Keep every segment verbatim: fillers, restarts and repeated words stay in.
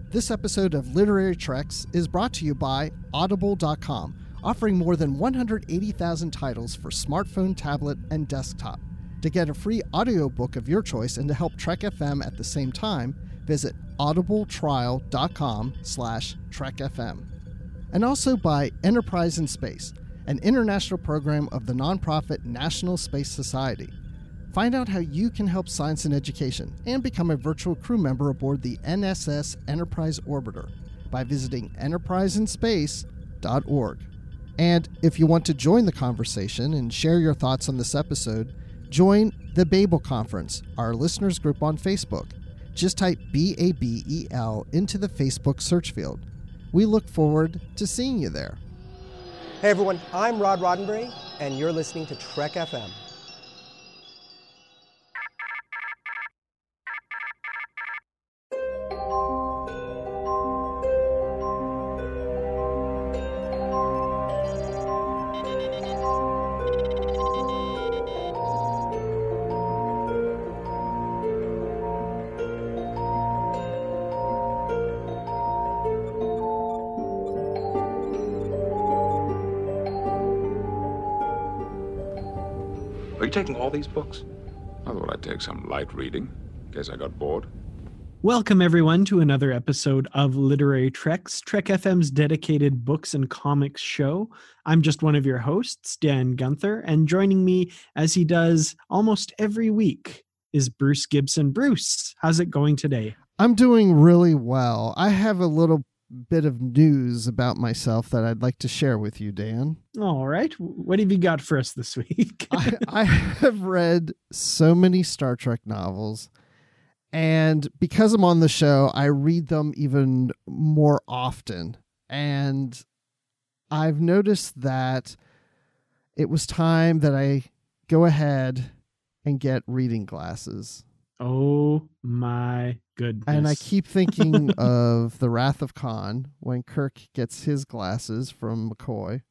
This episode of Literary Treks is brought to you by Audible dot com, offering more than one hundred eighty thousand titles for smartphone, tablet, and desktop. To get a free audiobook of your choice and to help Trek F M at the same time, visit audibletrial.com slash trekfm. And also by Enterprise in Space, an international program of the nonprofit National Space Society. Find out how you can help science and education and become a virtual crew member aboard the N S S Enterprise Orbiter by visiting enterprise in space dot org. And if you want to join the conversation and share your thoughts on this episode, join the Babel Conference, our listeners group on Facebook. Just type B A B E L into the Facebook search field. We look forward to seeing you there. Hey everyone, I'm Rod Roddenberry, and you're listening to Trek F M. Are you taking all these books? I thought I'd take some light reading, in case I got bored. Welcome, everyone, to another episode of Literary Treks, Trek F M's dedicated books and comics show. I'm just one of your hosts, Dan Gunther, and joining me, as he does almost every week, is Bruce Gibson. Bruce, how's it going today? I'm doing really well. I have a little bit of news about myself that I'd like to share with you, Dan. All right. What have you got for us this week? I, I have read so many Star Trek novels, and because I'm on the show, I read them even more often. And I've noticed that it was time that I go ahead and get reading glasses. Oh my goodness. And I keep thinking of The Wrath of Khan when Kirk gets his glasses from McCoy.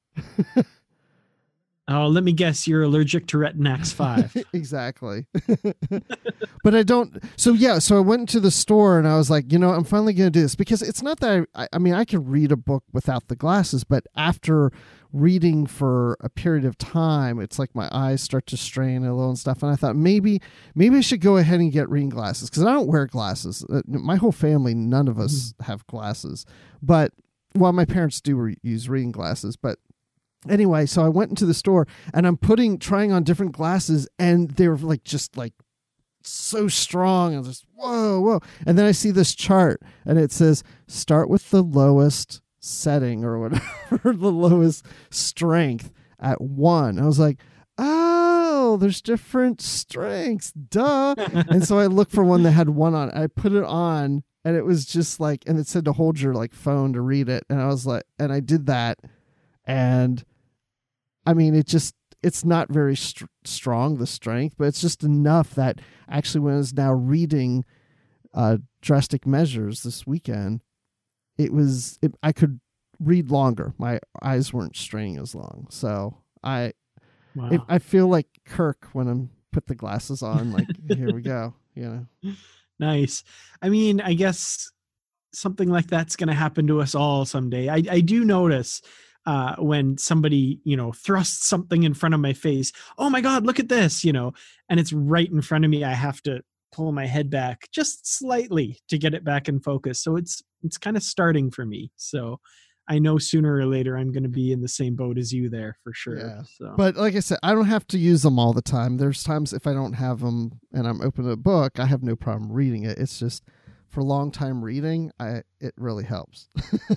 Oh, let me guess, you're allergic to Retinax five. Exactly. But I don't. So, yeah, so I went into the store and I was like, you know, I'm finally going to do this because it's not that I, I mean, I could read a book without the glasses, but after reading for a period of time, it's like my eyes start to strain a little and stuff. And I thought maybe, maybe I should go ahead and get reading glasses because I don't wear glasses. Uh, my whole family, none of us mm. have glasses, but well, my parents do re- use reading glasses, but anyway, so I went into the store and I'm putting, trying on different glasses and they were like, just like so strong. I was just, whoa, whoa. And then I see this chart and it says, start with the lowest setting or whatever, the lowest strength at one. I was like, oh, there's different strengths. Duh. And so I looked for one that had one on. I put it on and it was just like, and it said to hold your like phone to read it. And I was like, and I did that. And I mean, it just, it's not very st- strong, the strength, but it's just enough that actually when I was now reading uh, Drastic Measures this weekend, it was, it, I could read longer. My eyes weren't straining as long. So I, wow. it, I feel like Kirk when I'm put the glasses on, like, here we go, you know. Nice. I mean, I guess something like that's going to happen to us all someday. I, I do notice Uh, when somebody, you know, thrusts something in front of my face, oh my God, look at this, you know, and it's right in front of me. I have to pull my head back just slightly to get it back in focus. So it's, it's kind of starting for me. So I know sooner or later I'm going to be in the same boat as you there for sure. Yeah. So. But like I said, I don't have to use them all the time. There's times if I don't have them and I'm opening a book, I have no problem reading it. It's just for long time reading, I, it really helps.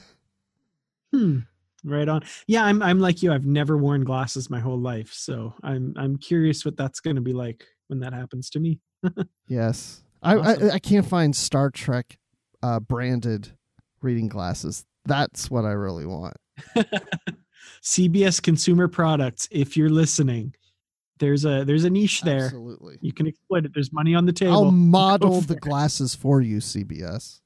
hmm. Right on. Yeah, I'm I'm like you. I've never worn glasses my whole life, so I'm I'm curious what that's going to be like when that happens to me. Yes, awesome. I, I I can't find Star Trek uh, branded reading glasses. That's what I really want. C B S Consumer Products. If you're listening, there's a there's a niche there. Absolutely, you can exploit it. There's money on the table. I'll model the glasses for you, C B S.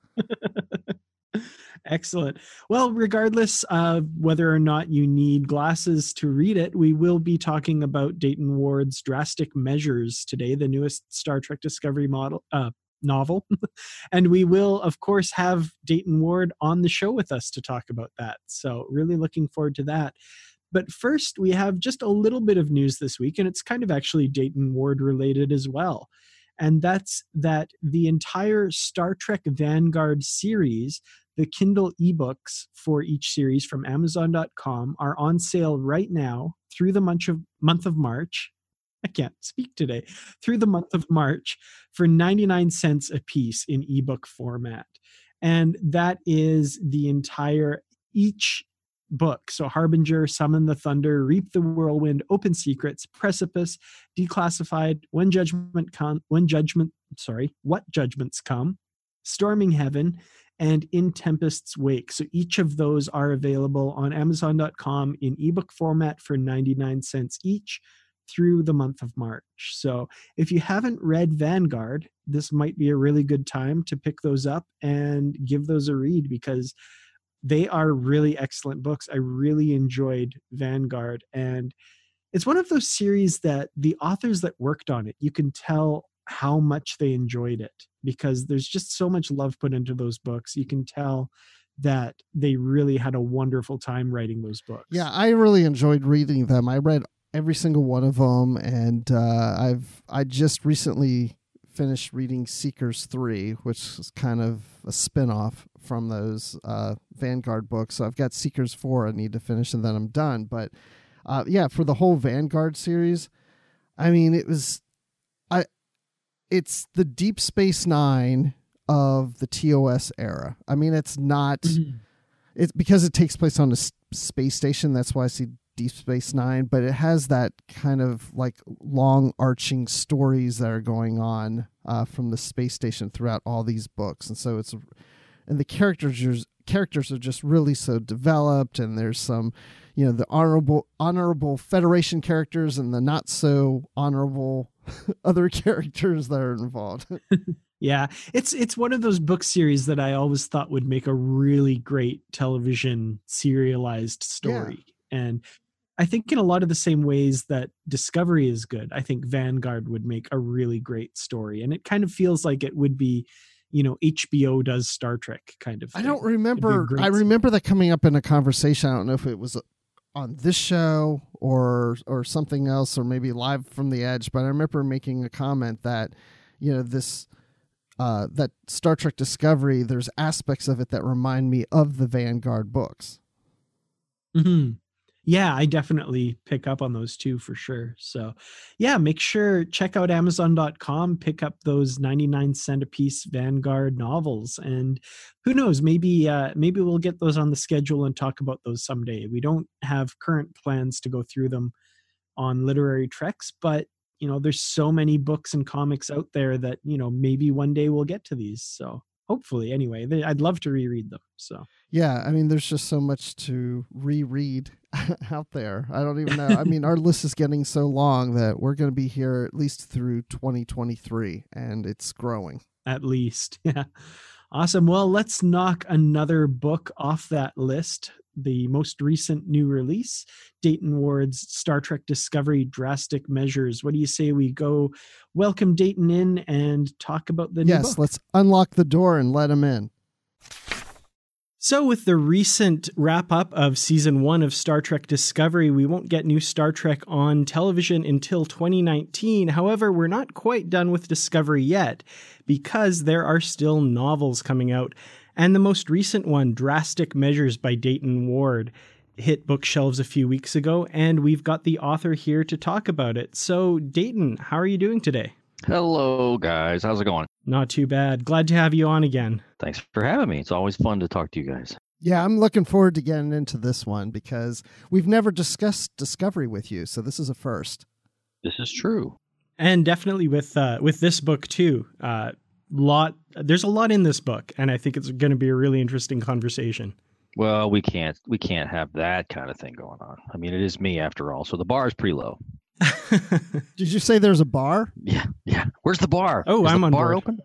Excellent. Well, regardless of whether or not you need glasses to read it, we will be talking about Dayton Ward's Drastic Measures today, the newest Star Trek Discovery model uh, novel. And we will, of course, have Dayton Ward on the show with us to talk about that. So really looking forward to that. But first, we have just a little bit of news this week, and it's kind of actually Dayton Ward related as well. And that's that the entire Star Trek Vanguard series, the Kindle ebooks for each series from Amazon dot com, are on sale right now through the month of, month of March. I can't speak today. Through the month of March for ninety-nine cents a piece in ebook format. And that is the entire, each book. So Harbinger, Summon the Thunder, Reap the Whirlwind, Open Secrets, Precipice, Declassified, When Judgment Come, When Judgment, sorry, What Judgments Come, Storming Heaven, and In Tempest's Wake. So each of those are available on Amazon dot com in ebook format for ninety-nine cents each through the month of March. So if you haven't read Vanguard, this might be a really good time to pick those up and give those a read, because they are really excellent books. I really enjoyed Vanguard. And it's one of those series that the authors that worked on it, you can tell how much they enjoyed it, because there's just so much love put into those books. You can tell that they really had a wonderful time writing those books. Yeah, I really enjoyed reading them. I read every single one of them, and uh, I've I just recently finished reading Seekers three, which is kind of a spin-off from those uh, Vanguard books. So I've got Seekers four I need to finish, and then I'm done. But uh, yeah, for the whole Vanguard series, I mean, it was, I, it's the Deep Space Nine of the T O S era. I mean, it's not, mm-hmm. it's because it takes place on a s- space station. That's why I see Deep Space Nine, but it has that kind of like long arching stories that are going on uh, from the space station throughout all these books. And so it's, and the characters, characters are just really so developed, and there's some, you know, the honorable, honorable Federation characters and the not so honorable other characters that are involved. Yeah, it's it's one of those book series that I always thought would make a really great television serialized story. Yeah. And I think in a lot of the same ways that Discovery is good, I think Vanguard would make a really great story. And it kind of feels like it would be, you know, H B O does Star Trek kind of thing. I don't remember. I remember that coming up in a conversation. I don't know if it was on this show or or something else, or maybe Live from the Edge, but I remember making a comment that, you know, this uh, that Star Trek Discovery, there's aspects of it that remind me of the Vanguard books. Mm-hmm. Yeah, I definitely pick up on those too, for sure. So yeah, make sure, check out Amazon dot com, pick up those ninety-nine cent a piece Vanguard novels. And who knows, maybe, uh, maybe we'll get those on the schedule and talk about those someday. We don't have current plans to go through them on Literary Treks, but you know, there's so many books and comics out there that, you know, maybe one day we'll get to these. So hopefully, anyway, they, I'd love to reread them. So yeah, I mean, there's just so much to reread out there. I don't even know. I mean, our list is getting so long that we're going to be here at least through twenty twenty-three, and it's growing. At least. Yeah. Awesome. Well, let's knock another book off that list. The most recent new release, Dayton Ward's Star Trek Discovery Drastic Measures. What do you say we go welcome Dayton in and talk about the new book? Yes, let's unlock the door and let him in. So with the recent wrap-up of season one of Star Trek Discovery, we won't get new Star Trek on television until twenty nineteen. However, we're not quite done with Discovery yet, because there are still novels coming out. And the most recent one, Drastic Measures by Dayton Ward, hit bookshelves a few weeks ago, and we've got the author here to talk about it. So, Dayton, how are you doing today? Hello, guys. How's it going? Not too bad. Glad to have you on again. Thanks for having me. It's always fun to talk to you guys. Yeah, I'm looking forward to getting into this one because we've never discussed Discovery with you, so this is a first. This is true. And definitely with uh, with this book, too. Uh, lot There's a lot in this book, and I think it's going to be a really interesting conversation. Well, we can't we can't have that kind of thing going on. I mean, it is me after all, so the bar is pretty low. Did you say there's a bar? Yeah, yeah. Where's the bar? Oh, is I'm the on bar board. Open?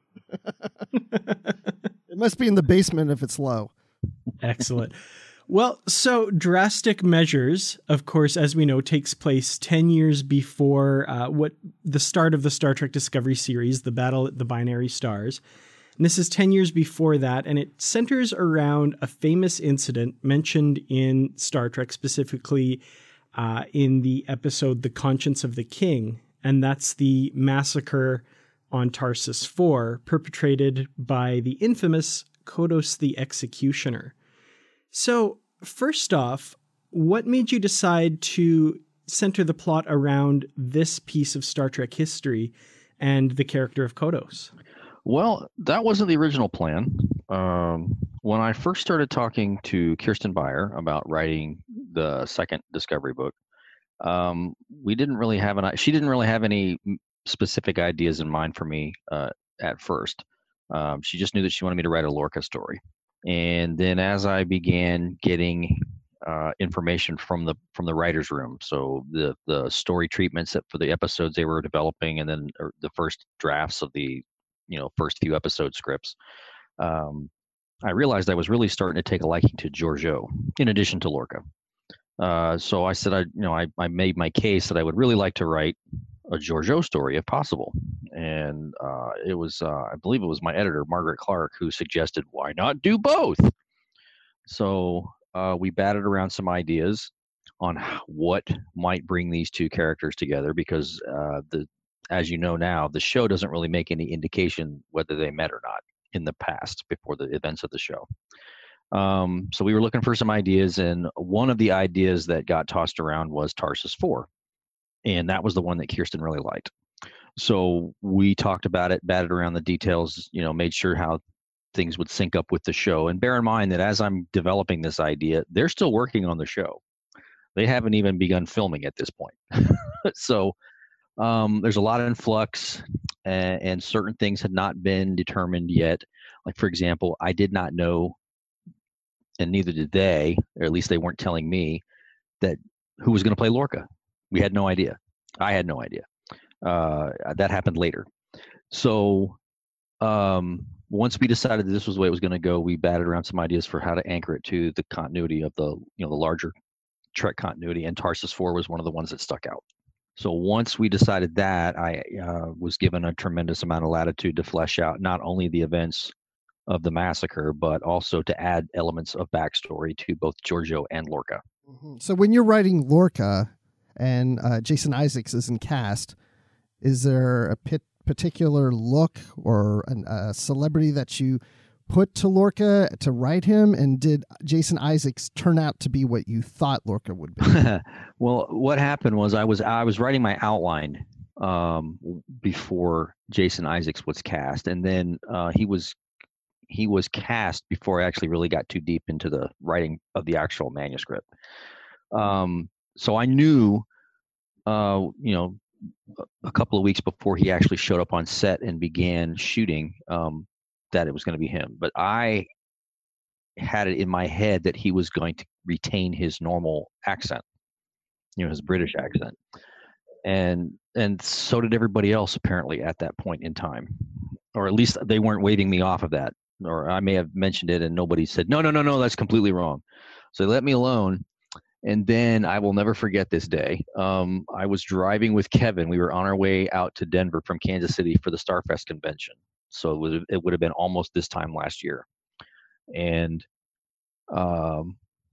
It must be in the basement if it's low. Excellent. Well, so Drastic Measures, of course, as we know, takes place ten years before uh, what the start of the Star Trek Discovery series, The Battle at the Binary Stars. And this is ten years before that, and it centers around a famous incident mentioned in Star Trek, specifically uh, in the episode The Conscience of the King, and that's the massacre on Tarsus four, perpetrated by the infamous Kodos the Executioner. So, first off, what made you decide to center the plot around this piece of Star Trek history and the character of Kodos? Well, that wasn't the original plan. Um, when I first started talking to Kirsten Beyer about writing the second Discovery book, um, we didn't really have an. She didn't really have any specific ideas in mind for me uh, at first. Um, she just knew that she wanted me to write a Lorca story, and then as I began getting uh, information from the from the writers' room, so the the story treatments for the episodes they were developing, and then the first drafts of the you know, first few episode scripts, um, I realized I was really starting to take a liking to Georgiou, in addition to Lorca. Uh, so I said, I, you know, I, I made my case that I would really like to write a Georgiou story if possible. And uh, it was, uh, I believe it was my editor, Margaret Clark, who suggested, why not do both? So uh, we batted around some ideas on what might bring these two characters together, because uh, the as you know now, the show doesn't really make any indication whether they met or not in the past before the events of the show. Um, so we were looking for some ideas, and one of the ideas that got tossed around was Tarsus four. And that was the one that Kirsten really liked. So we talked about it, batted around the details, you know, made sure how things would sync up with the show. And bear in mind that as I'm developing this idea, they're still working on the show. They haven't even begun filming at this point. So Um, there's a lot in flux, and, and certain things had not been determined yet. Like, for example, I did not know, and neither did they, or at least they weren't telling me, that who was going to play Lorca. We had no idea. I had no idea. Uh, that happened later. So um, once we decided that this was the way it was going to go, we batted around some ideas for how to anchor it to the continuity of the, you know, the larger Trek continuity, and Tarsus four was one of the ones that stuck out. So once we decided that, I uh, was given a tremendous amount of latitude to flesh out not only the events of the massacre, but also to add elements of backstory to both Georgiou and Lorca. Mm-hmm. So when you're writing Lorca and uh, Jason Isaacs is in cast, is there a pit, particular look or an, a celebrity that you put to Lorca to write him? And did Jason Isaacs turn out to be what you thought Lorca would be? Well, what happened was I was I was writing my outline um, before Jason Isaacs was cast, and then uh, he was he was cast before I actually really got too deep into the writing of the actual manuscript. Um, so I knew, uh, you know, a couple of weeks before he actually showed up on set and began shooting, um, that it was going to be him. But I had it in my head that he was going to retain his normal accent, you know, his British accent. And and so did everybody else apparently at that point in time. Or at least they weren't waving me off of that. Or I may have mentioned it and nobody said, no, no, no, no, that's completely wrong. So they let me alone. And then I will never forget this day. Um, I was driving with Kevin. We were on our way out to Denver from Kansas City for the Starfest convention. So it would, it would have been almost this time last year. And um,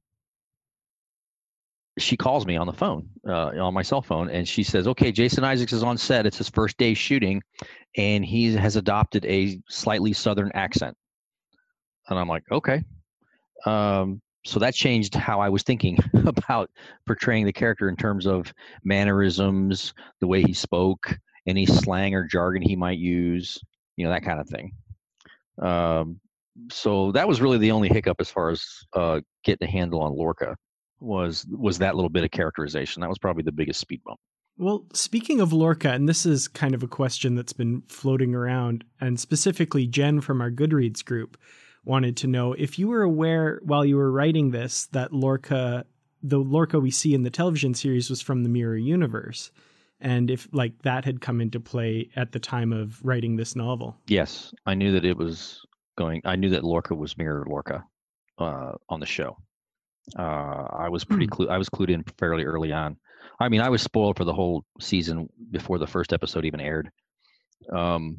she calls me on the phone, uh, on my cell phone, and she says, okay, Jason Isaacs is on set. It's his first day shooting, and he has adopted a slightly Southern accent. And I'm like, okay. Um, so that changed how I was thinking about portraying the character in terms of mannerisms, the way he spoke, any slang or jargon he might use, you know, that kind of thing. Um, so that was really the only hiccup as far as uh, getting a handle on Lorca was was that little bit of characterization. That was probably the biggest speed bump. Well, speaking of Lorca, and this is kind of a question that's been floating around, and specifically Jen from our Goodreads group wanted to know if you were aware while you were writing this that Lorca, the Lorca we see in the television series was from the Mirror Universe, and if like that had come into play at the time of writing this novel. Yes, I knew that it was going. I knew that Lorca was Mirror Lorca uh, on the show. Uh, I was pretty Hmm. clue. I was clued in fairly early on. I mean, I was spoiled for the whole season before the first episode even aired. Um,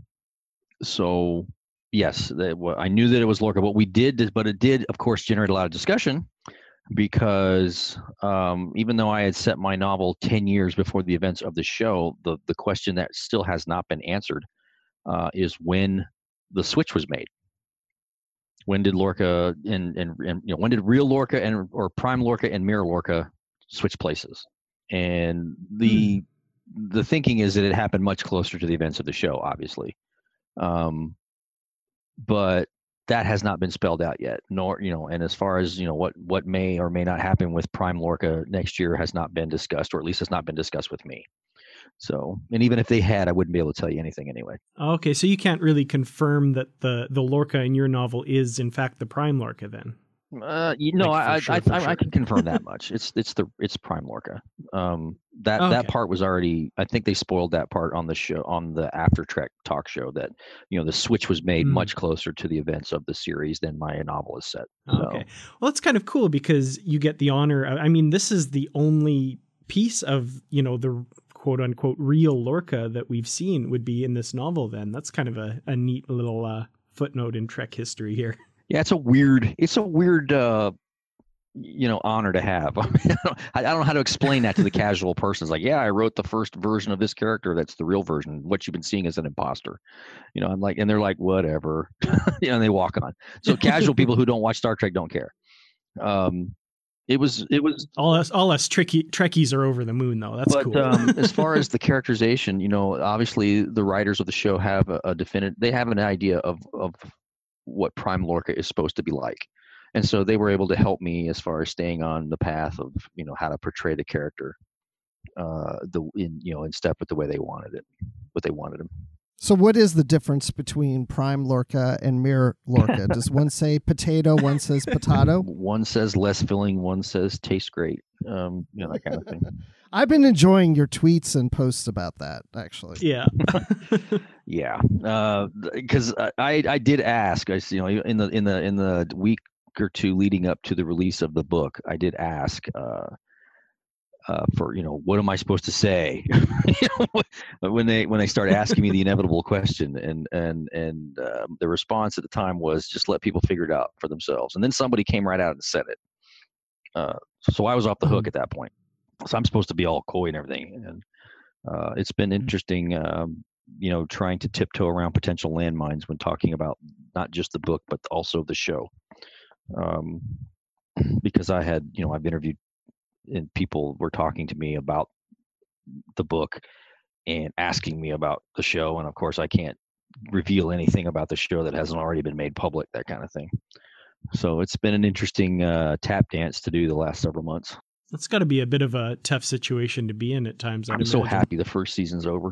so yes, that, wa- I knew that it was Lorca. What we did, but it did, of course, generate a lot of discussion because um, even though I had set my novel ten years before the events of the show, the the question that still has not been answered uh, is when the switch was made. When did Lorca and, and and you know when did real Lorca and or Prime Lorca and Mirror Lorca switch places? And the the thinking is that it happened much closer to the events of the show, obviously, um, but that has not been spelled out yet. Nor you know, and as far as you know, what what may or may not happen with Prime Lorca next year has not been discussed, or at least has not been discussed with me. So, and even if they had, I wouldn't be able to tell you anything anyway. Okay, so you can't really confirm that the the Lorca in your novel is in fact the Prime Lorca then. Uh, you know, Like, for I, sure, I, for I, I sure. can confirm that much. It's it's the it's Prime Lorca. Um, that that Okay. part was already. I think they spoiled that part on the show on the After Trek talk show. That you know the switch was made Mm. much closer to the events of the series than my novel is set. So, Okay. Well, it's kind of cool because you get the honor. Of, I mean, this is the only piece of, you know, the quote unquote real Lorca that we've seen would be in this novel then. That's kind of a, a neat little uh, footnote in Trek history here. yeah, it's a weird. It's a weird. Uh, you know, honor to have. I, mean, I, don't, I don't know how to explain that to the casual person. It's like, yeah, I wrote the first version of this character. That's the real version. What you've been seeing is an imposter. You know, I'm like, and they're like, whatever. you know, and they walk on. So casual people who don't watch Star Trek don't care. Um, it was, it was, All us, all us tricky Trekkies are over the moon, though. That's but cool. um, as far as the characterization, you know, obviously the writers of the show have a, a definite, they have an idea of of what Prime Lorca is supposed to be like. And so they were able to help me as far as staying on the path of, you know, how to portray the character, uh, the in you know, in step with the way they wanted it, what they wanted him. So what is the difference between Prime Lorca and Mirror Lorca? Does one say potato, one says potato? One says less filling, one says tastes great. Um, you know, that kind of thing. I've been enjoying your tweets and posts about that, actually. Yeah. Yeah, because uh, I I did ask. I you know in the in the in the week or two leading up to the release of the book, I did ask uh, uh, for you know what am I supposed to say you know, when they when they start asking me the inevitable question, and and and uh, the response at the time was just let people figure it out for themselves, and then somebody came right out and said it. Uh, so I was off the hook at that point. So I'm supposed to be all coy and everything, and uh, it's been interesting. Um, you know, trying to tiptoe around potential landmines when talking about not just the book but also the show. Um, because I had, you know, I've interviewed and people were talking to me about the book and asking me about the show. And of course I can't reveal anything about the show that hasn't already been made public, that kind of thing. So it's been an interesting uh, tap dance to do the last several months. That's got to be a bit of a tough situation to be in at times. I'd I'm so imagine. happy the first season's over.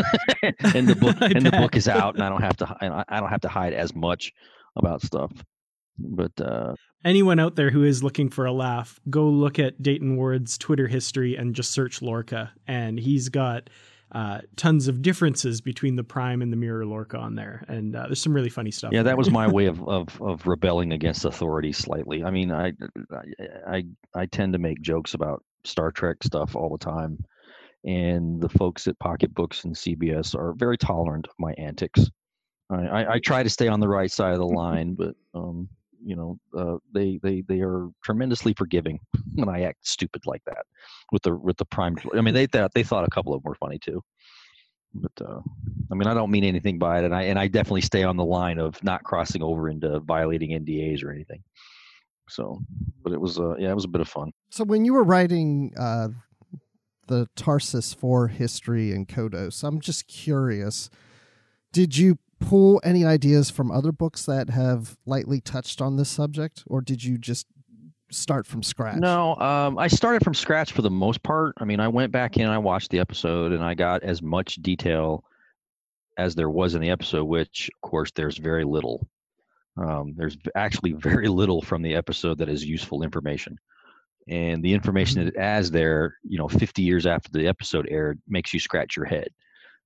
and the book I and the bet. book is out, and I don't have to and I I don't have to hide as much about stuff. But uh, Anyone out there who is looking for a laugh, go look at Dayton Ward's Twitter history and just search Lorca, and he's got uh, tons of differences between the Prime and the Mirror Lorca on there, and uh, there's some really funny stuff. yeah, in that there. was my way of, of of rebelling against authority slightly. I mean, I I I tend to make jokes about Star Trek stuff all the time, and the folks at Pocket Books and C B S are very tolerant of my antics. I, I, I try to stay on the right side of the line, but um, you know, uh, they they they are tremendously forgiving when I act stupid like that with the with the Prime. I mean, they thought they thought a couple of them were funny too. But uh, I mean, I don't mean anything by it, and I and I definitely stay on the line of not crossing over into violating N D As or anything. So, but it was uh, yeah, it was a bit of fun. So when you were writing uh, the Tarsus four history in Kodos, I'm just curious, did you pull any ideas from other books that have lightly touched on this subject, or did you just start from scratch? No, um, I started from scratch for the most part. I mean, I went back in, I watched the episode, and I got as much detail as there was in the episode, which, of course, there's very little. Um, there's actually very little from the episode that is useful information. And the information that it has there, you know, fifty years after the episode aired, makes you scratch your head.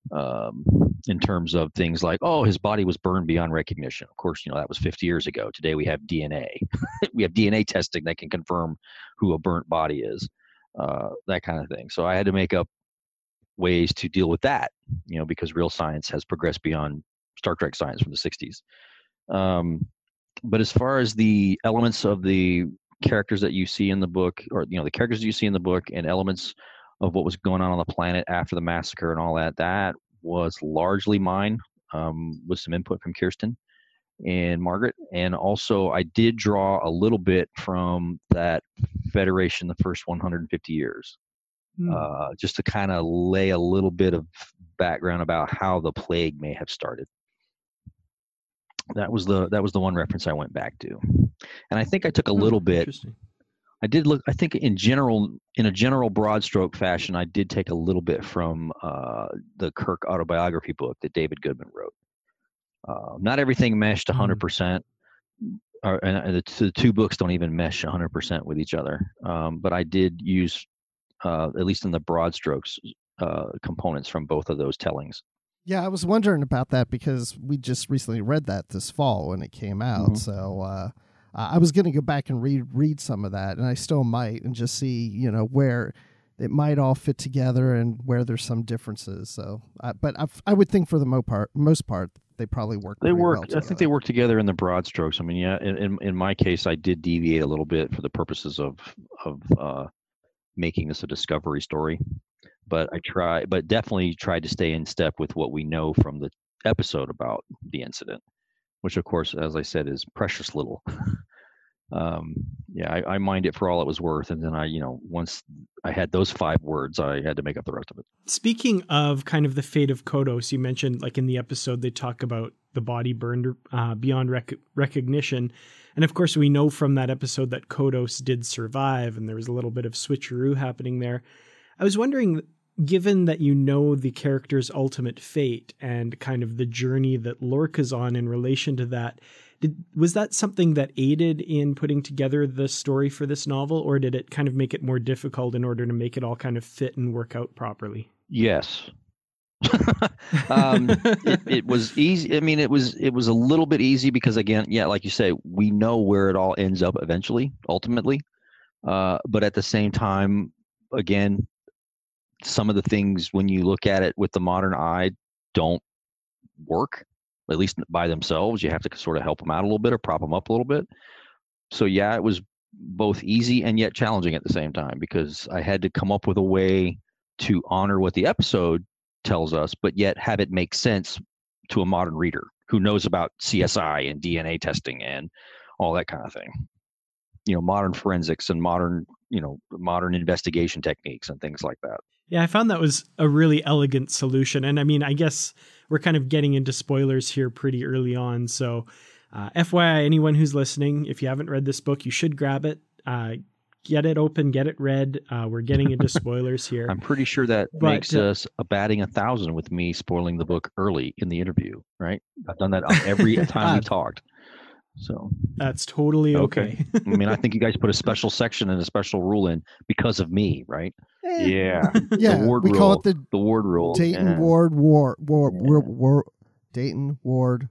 um, in terms of things like, oh, his body was burned beyond recognition. Of course, you know, that was fifty years ago. Today we have D N A. We have D N A testing that can confirm who a burnt body is, uh, that kind of thing. So I had to make up ways to deal with that, you know, because real science has progressed beyond Star Trek science from the sixties. Um, but as far as the elements of the characters that you see in the book, or, you know, the characters that you see in the book and elements of what was going on on the planet after the massacre and all that, that was largely mine, um, with some input from Kirsten and Margaret. And also I did draw a little bit from that Federation, the first one hundred fifty years, Hmm. uh, just to kind of lay a little bit of background about how the plague may have started. That was the that was the one reference I went back to. And I think I took a Oh, little bit, interesting. I did look, I think in general, in a general broad stroke fashion, I did take a little bit from uh, the Kirk autobiography book that David Goodman wrote. Uh, not everything meshed one hundred percent. Or, and the, the two books don't even mesh one hundred percent with each other. Um, but I did use, uh, at least in the broad strokes, uh, components from both of those tellings. Yeah, I was wondering about that because we just recently read that this fall when it came out. Mhm. So uh, I was going to go back and read read some of that, and I still might, and just see, you know, where it might all fit together and where there's some differences. So, uh, but I, I would think for the mo part, most part, they probably work. They pretty work. well I think they together. work together in the broad strokes. I mean, yeah. In, in in my case, I did deviate a little bit for the purposes of of uh, making this a discovery story, but I try, but definitely tried to stay in step with what we know from the episode about the incident, which, of course, as I said, is precious little. um, yeah, I, I mined it for all it was worth, and then I, you know, once I had those five words, I had to make up the rest of it. Speaking of kind of the fate of Kodos, you mentioned like in the episode they talk about the body burned uh, beyond rec- recognition. And of course, we know from that episode that Kodos did survive, and there was a little bit of switcheroo happening there. I was wondering, given that you know the character's ultimate fate and kind of the journey that Lorca's on in relation to that, did, was that something that aided in putting together the story for this novel, or did it kind of make it more difficult in order to make it all kind of fit and work out properly? Yes. um, it, it was easy. I mean, it was it was a little bit easy because, again, yeah, like you say, we know where it all ends up eventually, ultimately. Uh, but at the same time, again, some of the things when you look at it with the modern eye don't work, at least by themselves. You have to sort of help them out a little bit or prop them up a little bit. So yeah, it was both easy and yet challenging at the same time, because I had to come up with a way to honor what the episode tells us, but yet have it make sense to a modern reader who knows about C S I and D N A testing and all that kind of thing. You know, modern forensics and modern, you know, modern investigation techniques and things like that. Yeah, I found that was a really elegant solution. And I mean, I guess we're kind of getting into spoilers here pretty early on. So uh, F Y I, anyone who's listening, if you haven't read this book, you should grab it. Uh, get it open, get it read. Uh, we're getting into spoilers here. I'm pretty sure that But, makes uh, us a batting a thousand with me spoiling the book early in the interview, right? I've done that on every time we've talked. So That's totally okay. I mean, I think you guys put a special section and a special rule in because of me, right? Eh, Yeah. yeah. The Ward We rule. call it the The Ward rule. Dayton yeah. Ward War War, Yeah. war, war Dayton Ward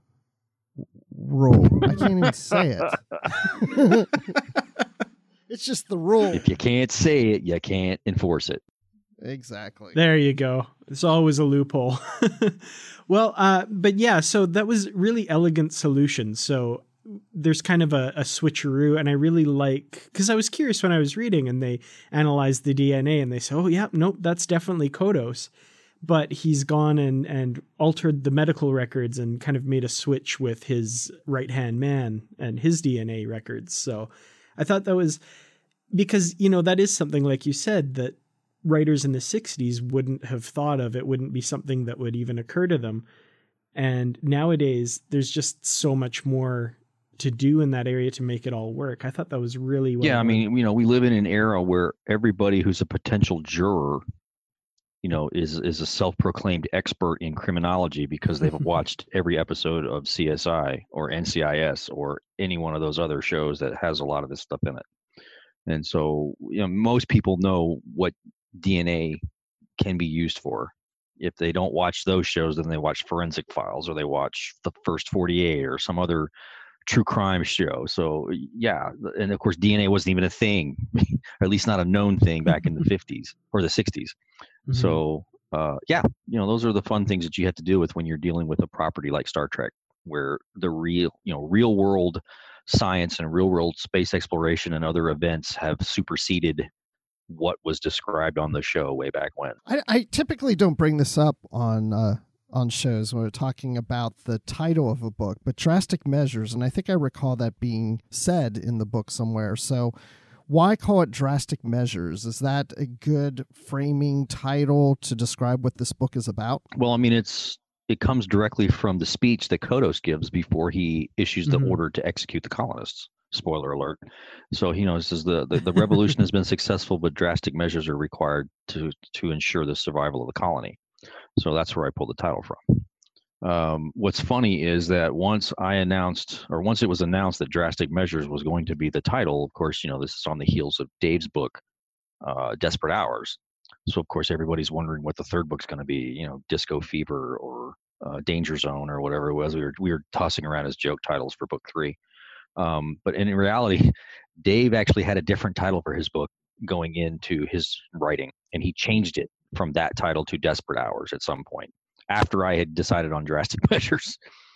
rule. I can't even say it. It's just the rule. If you can't say it, you can't enforce it. Exactly. There you go. It's always a loophole. Well, uh, but yeah, so that was really elegant solution. So there's kind of a, a switcheroo, and I really like, because I was curious when I was reading and they analyzed the D N A and they say, oh yeah, nope, that's definitely Kodos. But he's gone and, and altered the medical records and kind of made a switch with his right-hand man and his D N A records. So I thought that was, because, you know, that is something, like you said, that writers in the sixties wouldn't have thought of. It wouldn't be something that would even occur to them. And nowadays, there's just so much more to do in that area to make it all work. I thought that was really well Yeah, I done. mean, you know, we live in an era where everybody who's a potential juror, you know, is is a self-proclaimed expert in criminology because they've watched every episode of C S I or N C I S or any one of those other shows that has a lot of this stuff in it. And so, you know, most people know what D N A can be used for If they don't watch those shows, then they watch Forensic Files or they watch The First forty-eight or some other true crime show. So yeah, and of course D N A wasn't even a thing, or at least not a known thing back in the fifties or the sixties. Mm-hmm. So uh, yeah, you know, those are the fun things that you have to deal with when you're dealing with a property like Star Trek, where the real, you know, real world science and real world space exploration and other events have superseded what was described on the show way back when. I, I typically don't bring this up on uh, on shows when we're talking about the title of a book, but Drastic Measures, and I think I recall that being said in the book somewhere. So why call it Drastic Measures? Is that a good framing title to describe what this book is about? Well, I mean, it's it comes directly from the speech that Kodos gives before he issues the mm-hmm. order to execute the colonists. Spoiler alert. So he knows says the, the, the revolution has been successful, but drastic measures are required to to ensure the survival of the colony. So that's where I pulled the title from. Um, what's funny is that once I announced, or once it was announced that Drastic Measures was going to be the title, of course, you know, this is on the heels of Dave's book, uh, Desperate Hours. So of course everybody's wondering what the third book's going to be, you know, Disco Fever or uh, Danger Zone or whatever it was. We were we were tossing around as joke titles for book three. Um, but in reality, Dave actually had a different title for his book going into his writing, and he changed it from that title to Desperate Hours at some point after I had decided on Drastic Measures.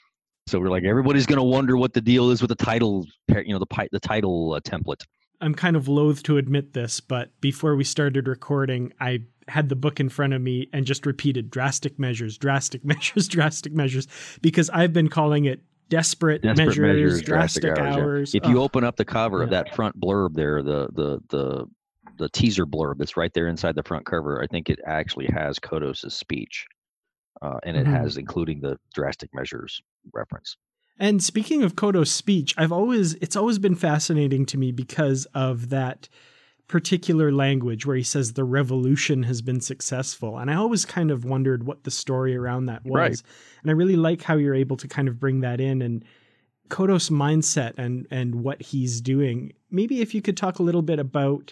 So we're like, everybody's going to wonder what the deal is with the title, you know, the the title uh, template. I'm kind of loath to admit this, but before we started recording, I had the book in front of me and just repeated Drastic Measures, Drastic Measures, Drastic Measures, because I've been calling it Desperate, Desperate measures, measures, Drastic, drastic Hours. hours. Yeah. If you oh. open up the cover yeah. of that front blurb there, the, the the the teaser blurb that's right there inside the front cover, I think it actually has Kodos' speech, uh, and it mm-hmm. has including the Drastic Measures reference. And speaking of Kodos' speech, I've always it's always been fascinating to me because of that particular language where he says the revolution has been successful. And I always kind of wondered what the story around that was. Right. And I really like how you're able to kind of bring that in and Kodos' mindset and, and what he's doing. Maybe if you could talk a little bit about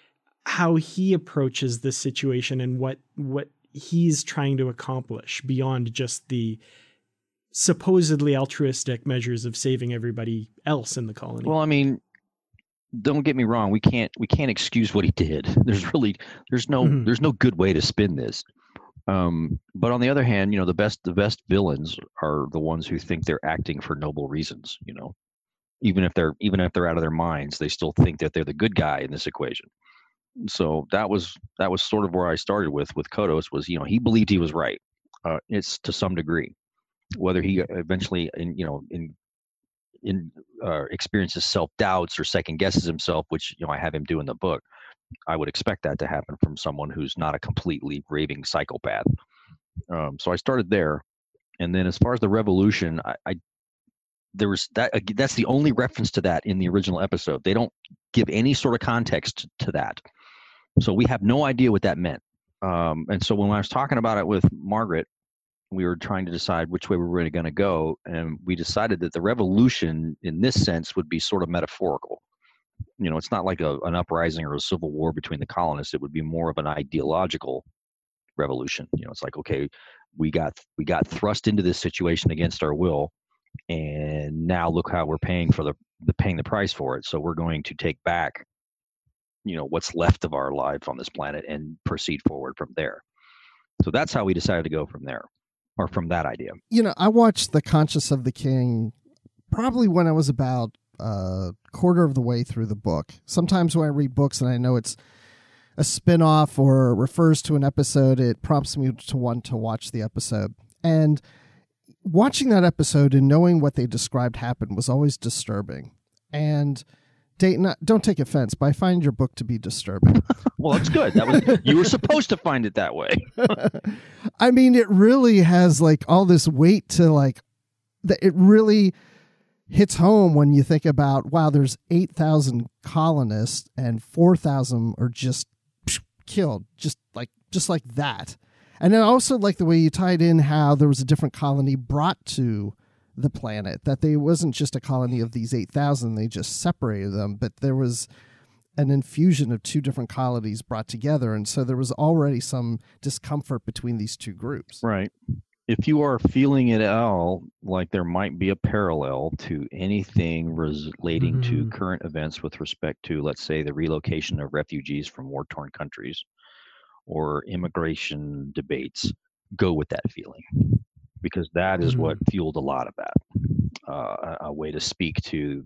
how he approaches this situation and what, what he's trying to accomplish beyond just the supposedly altruistic measures of saving everybody else in the colony. Well, I mean, don't get me wrong. We can't we can't excuse what he did. There's really there's no mm-hmm. there's no good way to spin this. Um, but on the other hand, you know, the best the best villains are the ones who think they're acting for noble reasons. You know, even if they're even if they're out of their minds, they still think that they're the good guy in this equation. So that was that was sort of where I started with with Kodos was, you know, he believed he was right. Uh, it's to some degree, whether he eventually in you know in in uh, experiences self-doubts or second guesses himself, which, you know, I have him do in the book. I would expect that to happen from someone who's not a completely raving psychopath. Um, so I started there. And then as far as the revolution, I, I there was that, that's the only reference to that in the original episode. They don't give any sort of context to that. So we have no idea what that meant. Um, and so when I was talking about it with Margaret, we were trying to decide which way we were going to go, and we decided that the revolution in this sense would be sort of metaphorical. You know, it's not like a, an uprising or a civil war between the colonists. It would be more of an ideological revolution. You know, it's like, okay, we got we got thrust into this situation against our will, and now look how we're paying for the, the paying the price for it. So we're going to take back, you know, what's left of our life on this planet and proceed forward from there. So that's how we decided to go from there. Or from that idea. You know, I watched The Conscience of the King probably when I was about a quarter of the way through the book. Sometimes when I read books and I know it's a spin-off or refers to an episode, it prompts me to want to watch the episode. And watching that episode and knowing what they described happened was always disturbing. And Dayton, don't take offense, but I find your book to be disturbing. Well, that's good. That was you were supposed to find it that way. I mean, it really has like all this weight to like that. It really hits home when you think about, wow, there's eight thousand colonists and four thousand are just killed, just like just like that. And then also like the way you tied in how there was a different colony brought to the planet, that they wasn't just a colony of these eight thousand, they just separated them, but there was an infusion of two different colonies brought together. And so there was already some discomfort between these two groups. Right. If you are feeling it all like there might be a parallel to anything relating Mhm. to current events with respect to, let's say, the relocation of refugees from war-torn countries or immigration debates, go with that feeling, because that is what fueled a lot of that. Uh, a, a way to speak to,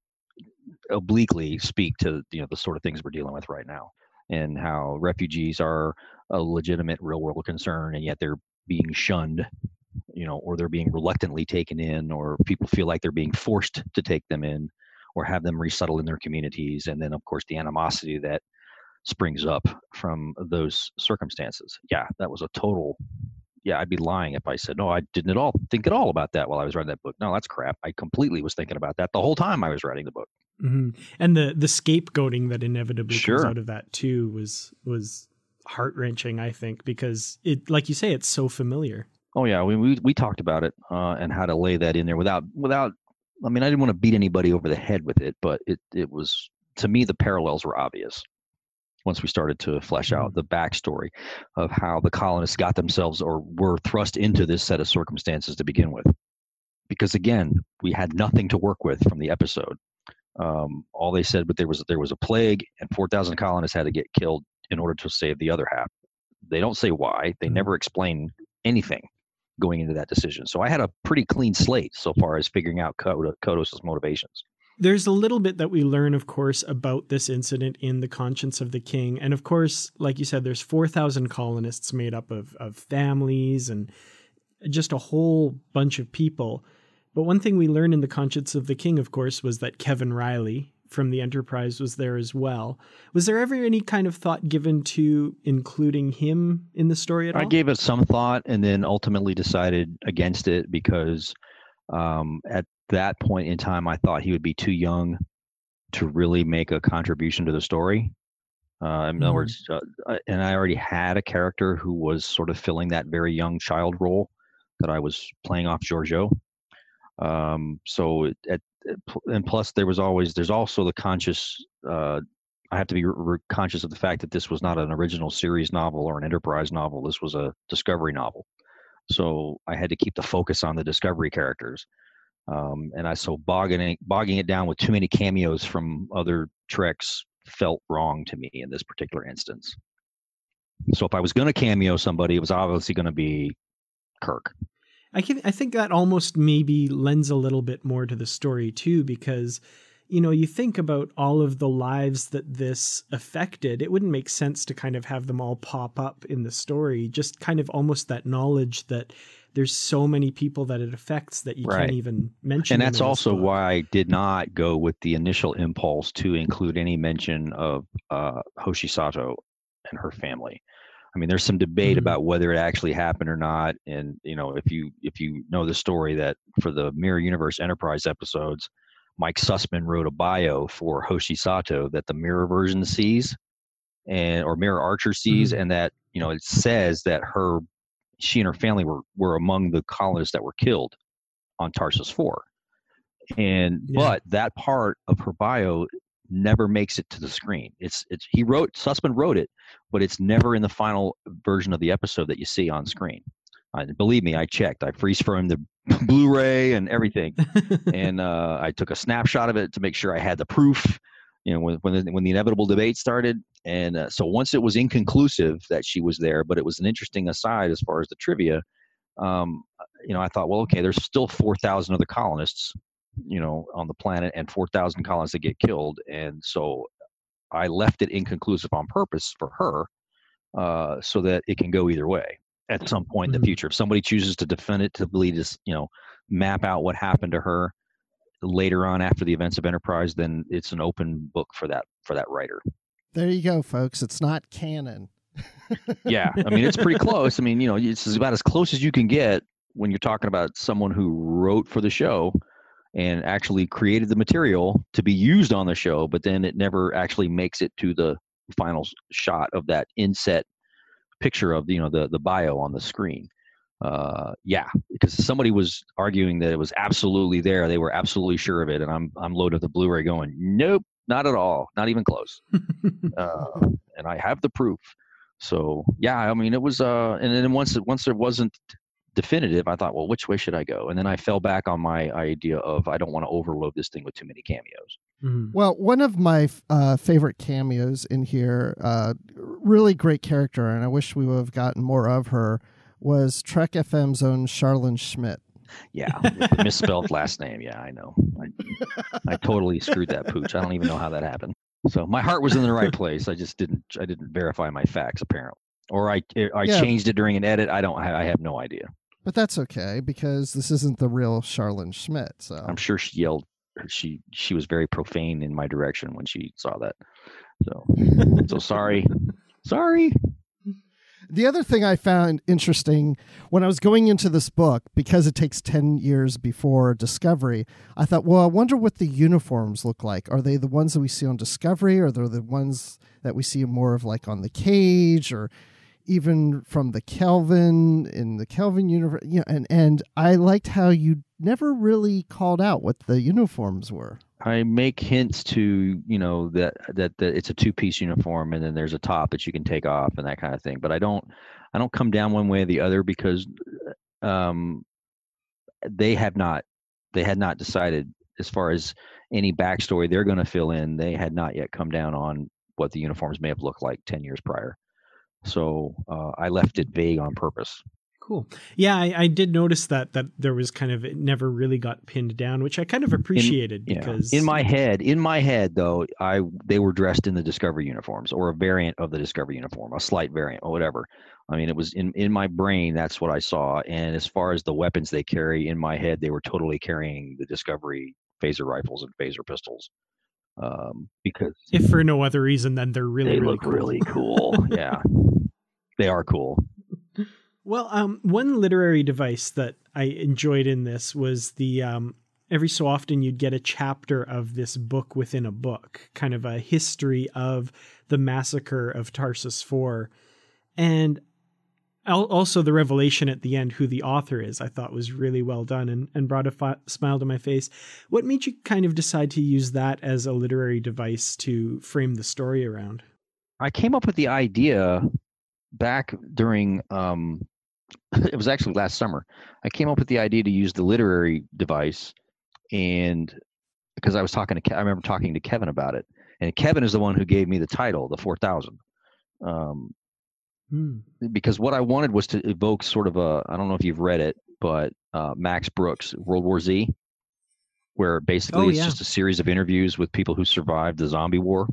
obliquely speak to, you know, the sort of things we're dealing with right now, and how refugees are a legitimate real-world concern, and yet they're being shunned, you know, or they're being reluctantly taken in, or people feel like they're being forced to take them in or have them resettle in their communities. And then, of course, the animosity that springs up from those circumstances. Yeah, that was a total, yeah, I'd be lying if I said, no, I didn't at all think at all about that while I was writing that book. No, that's crap. I completely was thinking about that the whole time I was writing the book. Mm-hmm. And the the scapegoating that inevitably Sure. comes out of that too was was heart-wrenching, I think, because it, like you say, it's so familiar. Oh yeah, we we, we talked about it uh, and how to lay that in there without without. I mean, I didn't want to beat anybody over the head with it, but it it was, to me, the parallels were obvious once we started to flesh out the backstory of how the colonists got themselves or were thrust into this set of circumstances to begin with. Because again, we had nothing to work with from the episode. Um, all they said, but there was there was a plague, and four thousand colonists had to get killed in order to save the other half. They don't say why. They never explain anything going into that decision. So I had a pretty clean slate so far as figuring out Kodos' motivations. There's a little bit that we learn, of course, about this incident in The Conscience of the King. And of course, like you said, there's four thousand colonists made up of, of families and just a whole bunch of people. But one thing we learned in The Conscience of the King, of course, was that Kevin Riley from the Enterprise was there as well. Was there ever any kind of thought given to including him in the story at all? I gave it some thought and then ultimately decided against it because um, at that point in time, I thought he would be too young to really make a contribution to the story. Uh, in mm. other words, uh, and I already had a character who was sort of filling that very young child role that I was playing off Georgiou. Um, so at, and plus there was always, there's also the conscious, uh, I have to be re- conscious of the fact that this was not an original series novel or an Enterprise novel. This was a Discovery novel. So I had to keep the focus on the Discovery characters. Um, and I, so bogging it, bogging it down with too many cameos from other Treks felt wrong to me in this particular instance. So if I was going to cameo somebody, it was obviously going to be Kirk. I can, I think that almost maybe lends a little bit more to the story too, because, you know, you think about all of the lives that this affected, it wouldn't make sense to kind of have them all pop up in the story, just kind of almost that knowledge that there's so many people that it affects that you right. can't even mention. And that's also book. why I did not go with the initial impulse to include any mention of uh, Hoshi Sato and her family. I mean, there's some debate mm-hmm. about whether it actually happened or not. And, you know, if you if you know the story that for the Mirror Universe Enterprise episodes, Mike Sussman wrote a bio for Hoshi Sato that the Mirror version sees and or Mirror Archer sees, mm-hmm. and that, you know, it says that her she and her family were, were among the colonists that were killed on Tarsus four. And yeah. but that part of her bio never makes it to the screen. It's it's he wrote Sussman wrote it, but it's never in the final version of the episode that you see on screen. Uh, believe me, I checked. I freeze framed the Blu-ray and everything, and uh, I took a snapshot of it to make sure I had the proof. You know, when when the, when the inevitable debate started, and uh, so once it was inconclusive that she was there, but it was an interesting aside as far as the trivia. Um, you know, I thought, well, okay, there's still four thousand other colonists, you know, on the planet, and four thousand colonists that get killed. And so I left it inconclusive on purpose for her, uh, so that it can go either way at some point mm-hmm. in the future. If somebody chooses to definitively just, you know, map out what happened to her later on after the events of Enterprise, then it's an open book for that, for that writer. There you go, folks. It's not canon. Yeah. I mean, it's pretty close. I mean, you know, it's about as close as you can get when you're talking about someone who wrote for the show and actually created the material to be used on the show, but then it never actually makes it to the final shot of that inset picture of, you know, the, the bio on the screen. Uh, yeah, because somebody was arguing that it was absolutely there. They were absolutely sure of it. And I'm, I'm loaded the Blu-ray going, nope, not at all, not even close. uh, and I have the proof. So yeah, I mean, it was, uh, and then once it, once it wasn't definitive, I thought, well, which way should I go? And then I fell back on my idea of I don't want to overload this thing with too many cameos. Mhm. Well, one of my uh, favorite cameos in here, uh, really great character, and I wish we would have gotten more of her, was Trek F M's own Charlene Schmidt. Yeah, with the misspelled last name. Yeah, I know. I, I totally screwed that pooch. I don't even know how that happened. So my heart was in the right place. I just didn't. I didn't verify my facts apparently, or I I Yeah. changed it during an edit. I don't. I have no idea. But that's okay, because this isn't the real Charlene Schmidt. So I'm sure she yelled. She she was very profane in my direction when she saw that. So so sorry, sorry. the other thing I found interesting when I was going into this book, because it takes ten years before Discovery, I thought, well, I wonder what the uniforms look like. Are they the ones that we see on Discovery, or are they the ones that we see more of like on the Cage, or even from the Kelvin in the Kelvin universe? You know, and, and I liked how you never really called out what the uniforms were. I make hints to, you know, that, that that it's a two-piece uniform, and then there's a top that you can take off and that kind of thing. But I don't I don't come down one way or the other, because um, they have not they had not decided as far as any backstory they're going to fill in. They had not yet come down on what the uniforms may have looked like ten years prior. So uh, I left it vague on purpose. Cool. Yeah, I, I did notice that that there was kind of, it never really got pinned down, which I kind of appreciated in, because yeah. in my head, in my head though, I they were dressed in the Discovery uniforms, or a variant of the Discovery uniform, a slight variant or whatever. I mean, it was in in my brain, that's what I saw. And as far as the weapons they carry, in my head, they were totally carrying the Discovery phaser rifles and phaser pistols. Um, because if for no other reason than they're really they really look cool. really cool. Yeah, they are cool. Well, um, one literary device that I enjoyed in this was the um, every so often you'd get a chapter of this book within a book, kind of a history of the massacre of Tarsus four. And al- also the revelation at the end, who the author is, I thought was really well done and, and brought a fi- smile to my face. What made you kind of decide to use that as a literary device to frame the story around? I came up with the idea back during, um, it was actually last summer. I came up with the idea to use the literary device, and because I was talking to, Ke- I remember talking to Kevin about it, and Kevin is the one who gave me the title, the four thousand. Um, Hmm. because what I wanted was to evoke sort of a, I don't know if you've read it, but uh, Max Brooks' World War Z, where basically Oh, it's yeah. just a series of interviews with people who survived the zombie war.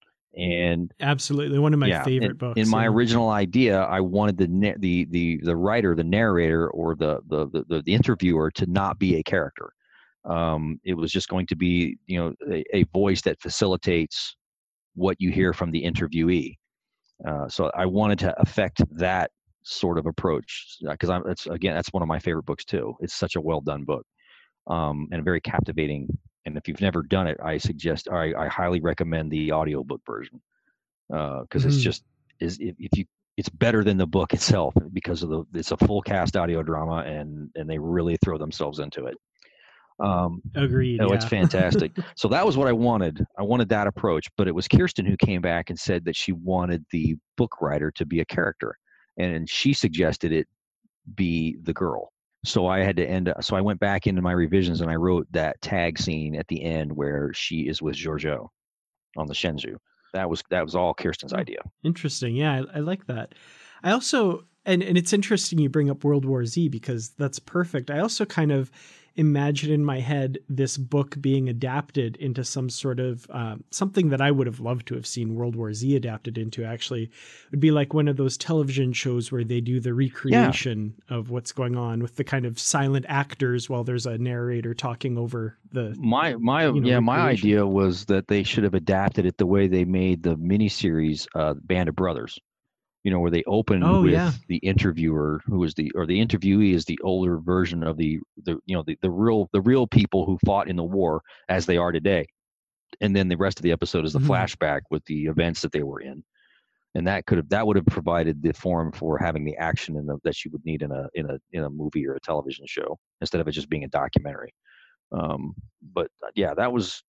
And Absolutely. One of my yeah, favorite in, books. in my yeah. original idea, I wanted the na- the the the writer, the narrator, or the the the, the interviewer to not be a character. Um, it was just going to be, you know, a, a voice that facilitates what you hear from the interviewee. Uh, so I wanted to affect that sort of approach, because I'm that's again that's one of my favorite books too. It's such a well done book, um, and very captivating. And if you've never done it, I suggest, I, I highly recommend the audiobook version, because uh, it's Mhm. just is if, if you it's better than the book itself, because of the it's a full cast audio drama, and and they really throw themselves into it. Um, Agreed. oh, yeah. it's fantastic. So that was what I wanted. I wanted that approach, but it was Kirsten who came back and said that she wanted the book writer to be a character, and she suggested it be the girl. So I had to end. So I went back into my revisions and I wrote that tag scene at the end where she is with Giorgio on the Shenzhou. That was that was all Kirsten's Oh. idea. Interesting. Yeah, I, I like that. I also, and, and it's interesting you bring up World War Z, because that's perfect. I also kind of imagine in my head this book being adapted into some sort of uh, something that I would have loved to have seen World War Z adapted into. Actually, it would be like one of those television shows where they do the recreation of what's going on with the kind of silent actors while there's a narrator talking over the. My my You know, yeah, my recreation. idea was that they should have adapted it the way they made the miniseries uh, Band of Brothers. You know, where they open Oh, with yeah. the interviewer, who is the or the interviewee is the older version of the the you know the, the real the real people who fought in the war as they are today, and then the rest of the episode is the Mhm. flashback with the events that they were in, and that could have that would have provided the form for having the action in the, that you would need in a in a in a movie or a television show, instead of it just being a documentary. Um, but uh, yeah, that was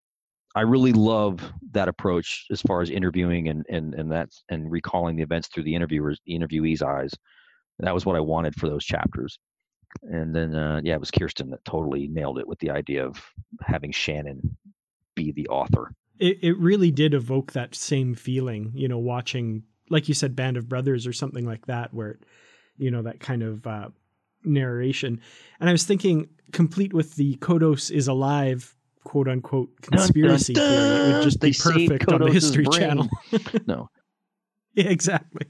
I really love that approach as far as interviewing and and and that's and recalling the events through the interviewers, the interviewee's eyes. That was what I wanted for those chapters. And then, uh, yeah, it was Kirsten that totally nailed it with the idea of having Shannon be the author. It it really did evoke that same feeling, you know, watching, like you said, Band of Brothers or something like that, where, you know, that kind of uh, narration. And I was thinking, complete with the Kodos is alive, quote unquote, conspiracy dun, dun, dun. theory, it would just They be perfect on the Kodos' History brain. Channel. No. Yeah, exactly.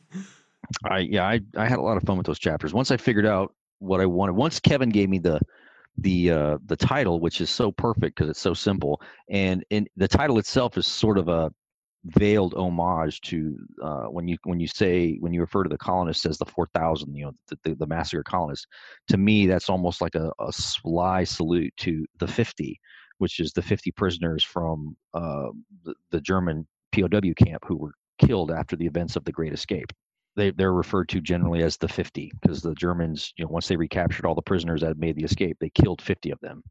I yeah, I, I had a lot of fun with those chapters. Once I figured out what I wanted, once Kevin gave me the the uh, the title, which is so perfect because it's so simple, and and the title itself is sort of a veiled homage to uh, when you when you say when you refer to the colonists as the four thousand, you know, the, the, the massacre colonists. To me, that's almost like a, a sly salute to the fifty, which is the fifty prisoners from uh, the, the German P O W camp who were killed after the events of the Great Escape. They they're referred to generally as the fifty because the Germans, you know, once they recaptured all the prisoners that had made the escape, they killed fifty of them,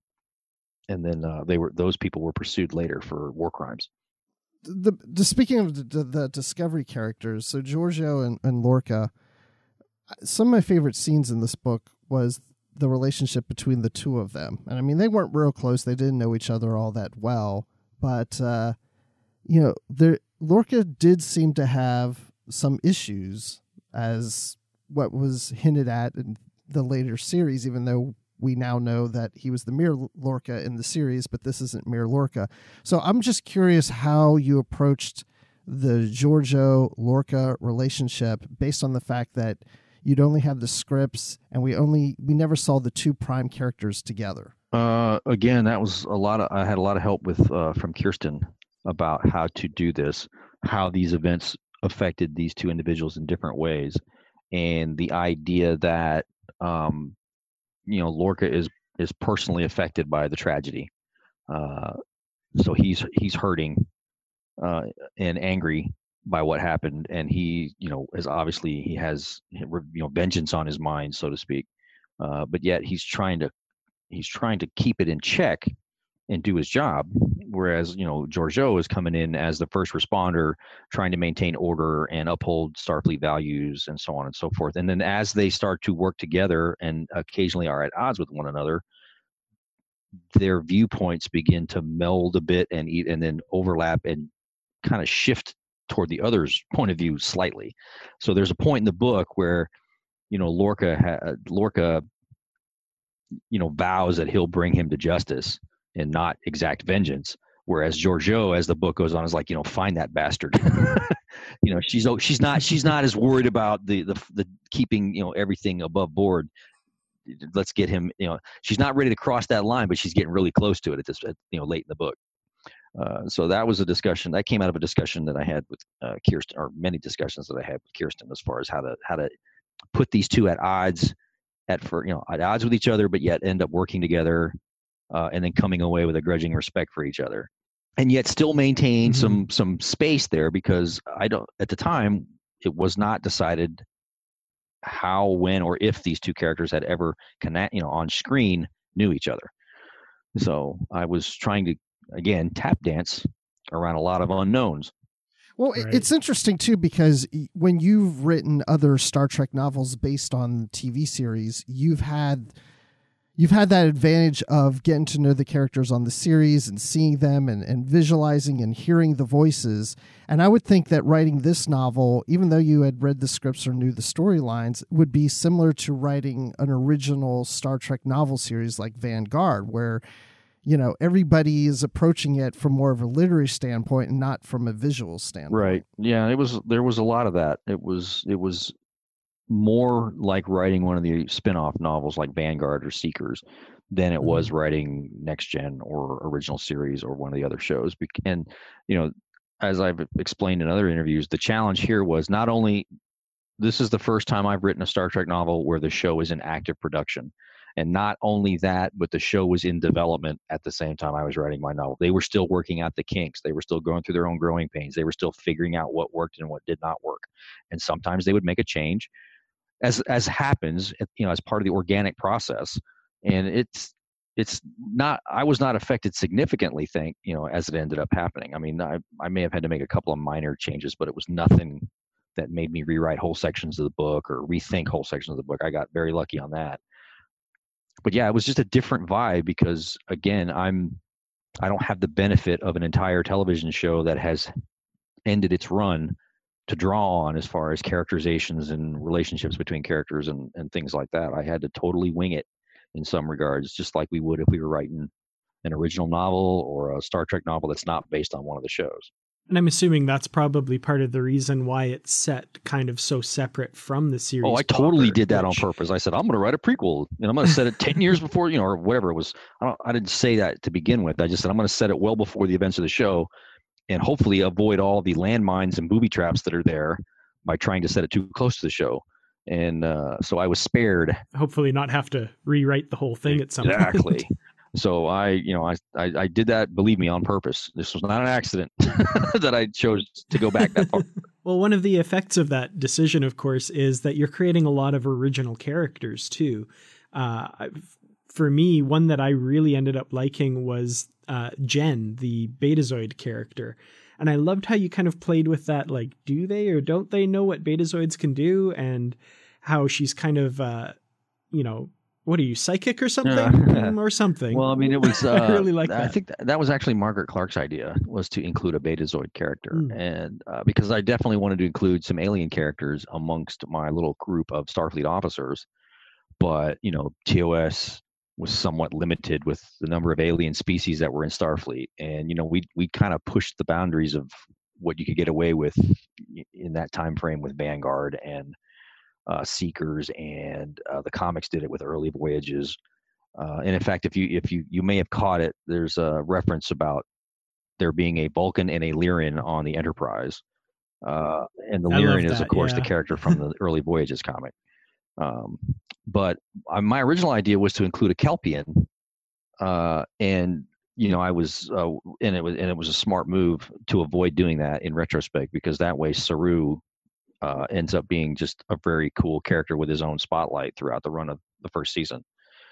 and then uh, they were those people were pursued later for war crimes. The, the speaking of the, the, the Discovery characters, so Giorgio and, and Lorca, some of my favorite scenes in this book was the relationship between the two of them. And I mean, they weren't real close; they didn't know each other all that well, but uh, you know, there Lorca did seem to have some issues, as what was hinted at in the later series, even though we now know that he was the mere Lorca in the series, but this isn't mere Lorca. So I'm just curious how you approached the Giorgio Lorca relationship based on the fact that you'd only had the scripts and we only we never saw the two prime characters together. Uh, again, that was a lot of I had a lot of help with uh, from Kirsten about how to do this, how these events affected these two individuals in different ways, and the idea that um, you know, Lorca is is personally affected by the tragedy, uh, so he's he's hurting uh, and angry by what happened, and he, you know, is obviously he has, you know, vengeance on his mind, so to speak, uh, but yet he's trying to he's trying to keep it in check and do his job, whereas, you know, Giorgio is coming in as the first responder, trying to maintain order and uphold Starfleet values and so on and so forth. And then as they start to work together and occasionally are at odds with one another, their viewpoints begin to meld a bit and eat and then overlap and kind of shift toward the other's point of view slightly. So there's a point in the book where, you know, Lorca ha- Lorca, you know, vows that he'll bring him to justice and not exact vengeance, whereas Giorgio, as the book goes on, is like, you know, find that bastard. You know, she's she's not she's not as worried about the the the keeping, you know, everything above board. Let's get him, you know, she's not ready to cross that line, but she's getting really close to it at this, you know, late in the book. Uh, so that was a discussion that came out of a discussion that I had with uh, Kirsten, or many discussions that I had with Kirsten, as far as how to how to put these two at odds, at for you know at odds with each other, but yet end up working together. Uh, and then coming away with a grudging respect for each other, and yet still maintain mm-hmm. some some space there, because I don't at the time it was not decided how, when, or if these two characters had ever connect, you know, on screen knew each other. So I was trying to again tap dance around a lot of unknowns. Well, right. It's interesting too, because when you've written other Star Trek novels based on T V series, you've had. You've had that advantage of getting to know the characters on the series and seeing them and, and visualizing and hearing the voices. And I would think that writing this novel, even though you had read the scripts or knew the storylines, would be similar to writing an original Star Trek novel series like Vanguard, where, you know, everybody is approaching it from more of a literary standpoint and not from a visual standpoint. Right. Yeah, it was, there was a lot of that. It was, it was, more like writing one of the spin-off novels like Vanguard or Seekers than it was writing Next Gen or original series or one of the other shows. And, you know, as I've explained in other interviews, the challenge here was not only, this is the first time I've written a Star Trek novel where the show is in active production. And not only that, but the show was in development at the same time I was writing my novel. They were still working out the kinks. They were still going through their own growing pains. They were still figuring out what worked and what did not work. And sometimes they would make a change, as as happens, you know, as part of the organic process. And it's it's not, I was not affected significantly, think, you know, as it ended up happening. I mean, I, I may have had to make a couple of minor changes, but it was nothing that made me rewrite whole sections of the book or rethink whole sections of the book. I got very lucky on that. But yeah, it was just a different vibe because, again, I'm, I don't have the benefit of an entire television show that has ended its run to draw on as far as characterizations and relationships between characters and, and things like that. I had to totally wing it in some regards, just like we would if we were writing an original novel or a Star Trek novel that's not based on one of the shows. And I'm assuming that's probably part of the reason why it's set kind of so separate from the series. Oh, I totally proper, did that which... on purpose. I said, I'm going to write a prequel and I'm going to set it ten years before, you know, or whatever it was. I don't, I didn't say that to begin with. I just said, I'm going to set it well before the events of the show and hopefully avoid all the landmines and booby traps that are there by trying to set it too close to the show. And uh, so I was spared. Hopefully not have to rewrite the whole thing at some exactly. point. Exactly. So I, you know, I, I, I did that, believe me, on purpose. This was not an accident that I chose to go back that far. Well, one of the effects of that decision, of course, is that you're creating a lot of original characters too. Uh, for me, one that I really ended up liking was uh, Jen, the Betazoid character. And I loved how you kind of played with that, like, do they or don't they know what Betazoids can do? And how she's kind of, uh, you know, what are you, psychic or something? Yeah. or something. Well, I mean, it was, uh, I really like that. I think that, that was actually Margaret Clark's idea, was to include a Betazoid character. Mm. And uh, because I definitely wanted to include some alien characters amongst my little group of Starfleet officers. But, you know, T O S was somewhat limited with the number of alien species that were in Starfleet. And, you know, we we kind of pushed the boundaries of what you could get away with in that time frame with Vanguard and uh, Seekers, and uh, the comics did it with early voyages. Uh, and in fact, if you if you you may have caught it, there's a reference about there being a Vulcan and a Lyrian on the Enterprise. Uh, and the I love Lyrian is, that, of course, yeah. the character from the early voyages comic. Um, but uh, my original idea was to include a Kelpian, uh, and you know I was, uh, and it was, and it was a smart move to avoid doing that in retrospect, because that way Saru uh, ends up being just a very cool character with his own spotlight throughout the run of the first season.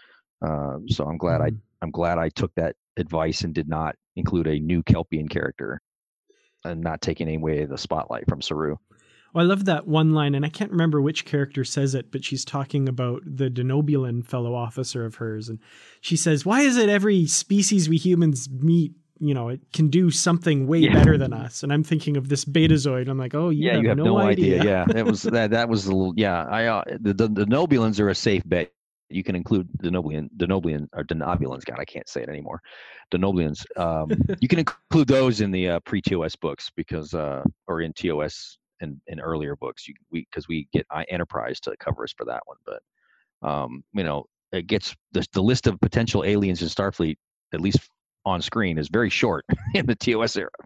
Uh, so I'm glad Mm-hmm. I I'm glad I took that advice and did not include a new Kelpian character, and not taking away the spotlight from Saru. Well, I love that one line, and I can't remember which character says it, but she's talking about the Denobulan fellow officer of hers. And she says, why is it every species we humans meet, you know, it can do something way Yeah. better than us? And I'm thinking of this Betazoid. I'm like, oh, you yeah, have you have no, no, idea. idea. Yeah, that was that. That was a little. Yeah, I uh, the, the the Nobulans are a safe bet. You can include Denobulan, Denobulan or Denobulans. God, I can't say it anymore. Denobulians. Um, you can include those in the uh, pre-T O S books because, uh, or in T O S and in earlier books. You we because we get I Enterprise to cover us for that one. But um, you know, it gets the the list of potential aliens in Starfleet, at least on screen, is very short in the T O S era.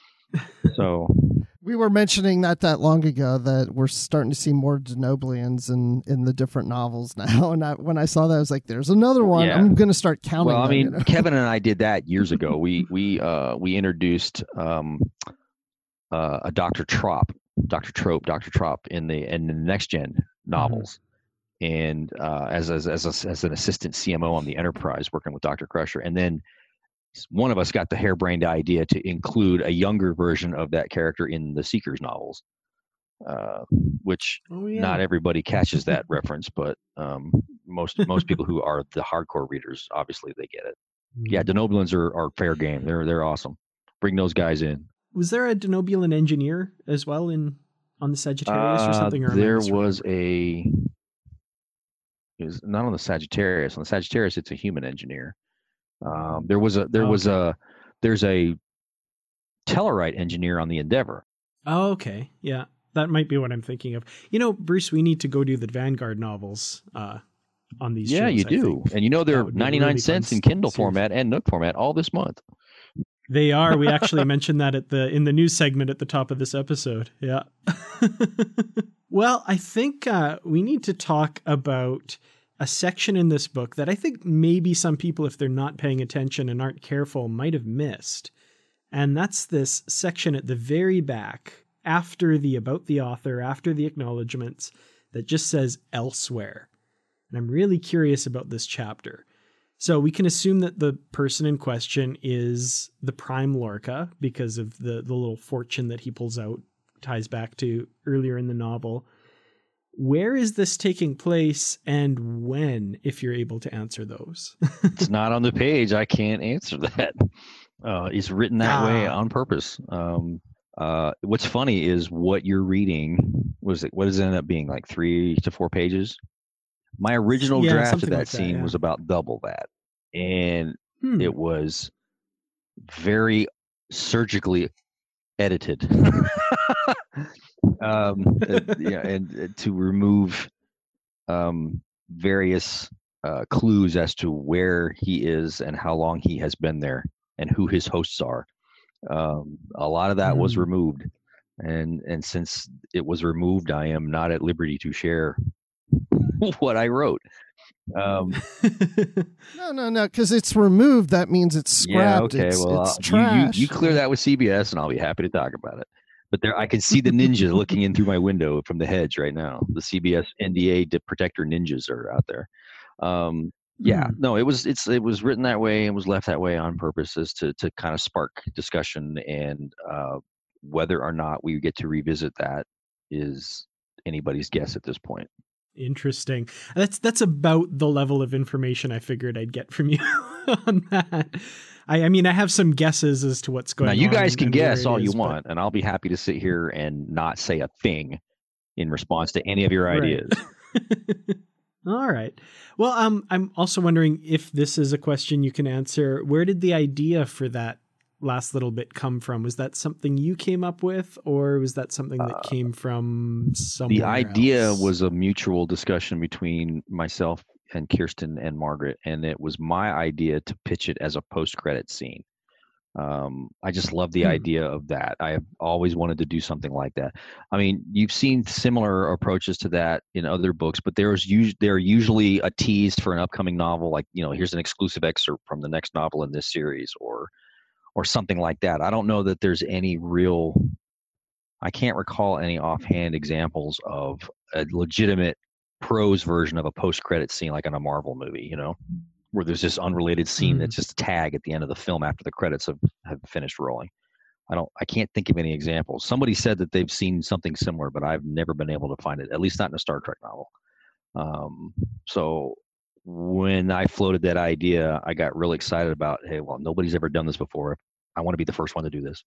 So. We were mentioning not that long ago that we're starting to see more Denobulians in, in the different novels now. And I, when I saw that, I was like, there's another one. Yeah. I'm going to start counting Well, I them, mean, you know? Kevin and I did that years ago. We we uh, we introduced um, uh, a Doctor Trop, Doctor Trope, Doctor Trop in the in the Next Gen novels, mm-hmm. and uh, as as as, a, as an assistant C M O on the Enterprise, working with Doctor Crusher, and then one of us got the harebrained idea to include a younger version of that character in the Seekers novels, uh, which Oh, yeah. not everybody catches that reference, but um, most most people who are the hardcore readers, obviously they get it. Yeah, Denobulans are, are fair game. They're they're awesome. Bring those guys in. Was there a Denobulan engineer as well in on the Sagittarius or Uh, something? Or am I there misremembering? was a. It was not on the Sagittarius. On the Sagittarius, it's a human engineer. Um, there was a there Oh, was okay. a there's a Tellarite engineer on the Endeavor. Oh, okay. Yeah, that might be what I'm thinking of. You know, Bruce, we need to go do the Vanguard novels uh, on these Yeah, shows, you I do, think. and you know That they're would be a ninety-nine really cents fun in Kindle series. format and Nook format all this month. They are. We actually mentioned that at the in the news segment at the top of this episode. Yeah. Well, I think uh, we need to talk about a section in this book that I think maybe some people, if they're not paying attention and aren't careful, might have missed. And that's this section at the very back, after the about the author, after the acknowledgments, that just says elsewhere. And I'm really curious about this chapter. So we can assume that the person in question is the Prime Lorca because of the, the little fortune that he pulls out, ties back to earlier in the novel. Where is this taking place and when, if you're able to answer those? It's not on the page. I can't answer that. Uh, it's written that ah. way on purpose. Um, uh, what's funny is what you're reading, was it, what does it end up being, like three to four pages? My original yeah, draft of that like scene that, yeah. was about double that. And hmm. it was very surgically edited. um, yeah, and to remove um, various uh, clues as to where he is and how long he has been there and who his hosts are. Um, a lot of that mm. was removed. And, and since it was removed, I am not at liberty to share what I wrote. Um, no, no, no, because it's removed. That means it's scrapped. Yeah, okay. It's, well, it's uh, trash. You, you, you clear that with C B S, and I'll be happy to talk about it. But there, I can see the ninja looking in through my window from the hedge right now. The C B S N D A to protector ninjas are out there. Um, yeah, hmm. no, it was it's it was written that way and was left that way on purpose, as to to kind of spark discussion, and uh, whether or not we get to revisit that is anybody's guess at this point. Interesting. That's that's about the level of information I figured I'd get from you on that. I, I mean, I have some guesses as to what's going on. Now, you guys and, can and guess all is, you but... want, and I'll be happy to sit here and not say a thing in response to any of your ideas. Right. All right. Well, um, I'm also wondering if this is a question you can answer. Where did the idea for that last little bit come from? Was that something you came up with, or was that something that uh, came from somewhere The idea else? was a mutual discussion between myself and Kirsten and Margaret, and it was my idea to pitch it as a post-credit scene. Um, I just love the hmm. idea of that. I have always wanted to do something like that. I mean, you've seen similar approaches to that in other books, but there's us- there are usually a tease for an upcoming novel, like, you know, here's an exclusive excerpt from the next novel in this series, or or something like that. I don't know that there's any real, I can't recall any offhand examples of a legitimate prose version of a post-credit scene like in a Marvel movie, you know, where there's this unrelated scene mm. that's just a tag at the end of the film after the credits have, have finished rolling. I don't, I can't think of any examples. Somebody said that they've seen something similar, but I've never been able to find it, at least not in a Star Trek novel. Um, so when I floated that idea, I got really excited about, hey, well, nobody's ever done this before. I want to be the first one to do this.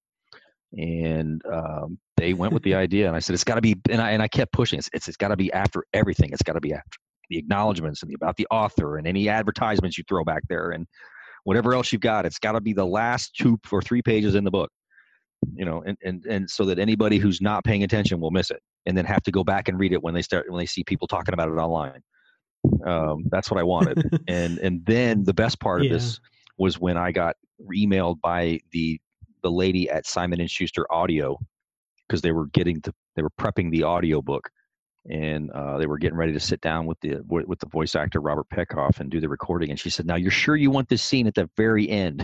And um, they went with the idea, and I said, it's got to be, and I, and I kept pushing, it's, it's, it's got to be after everything. It's got to be after the acknowledgments and the, about the author and any advertisements you throw back there and whatever else you've got. It's got to be the last two or three pages in the book, you know, and, and, and so that anybody who's not paying attention will miss it and then have to go back and read it when they start, when they see people talking about it online. Um, that's what I wanted. and, and then the best part yeah. of this was when I got emailed by the, the lady at Simon and Schuster Audio, because they were getting to, they were prepping the audio book, and uh, they were getting ready to sit down with the, with the voice actor, Robert Peckhoff, and do the recording. And she said, now you're sure you want this scene at the very end?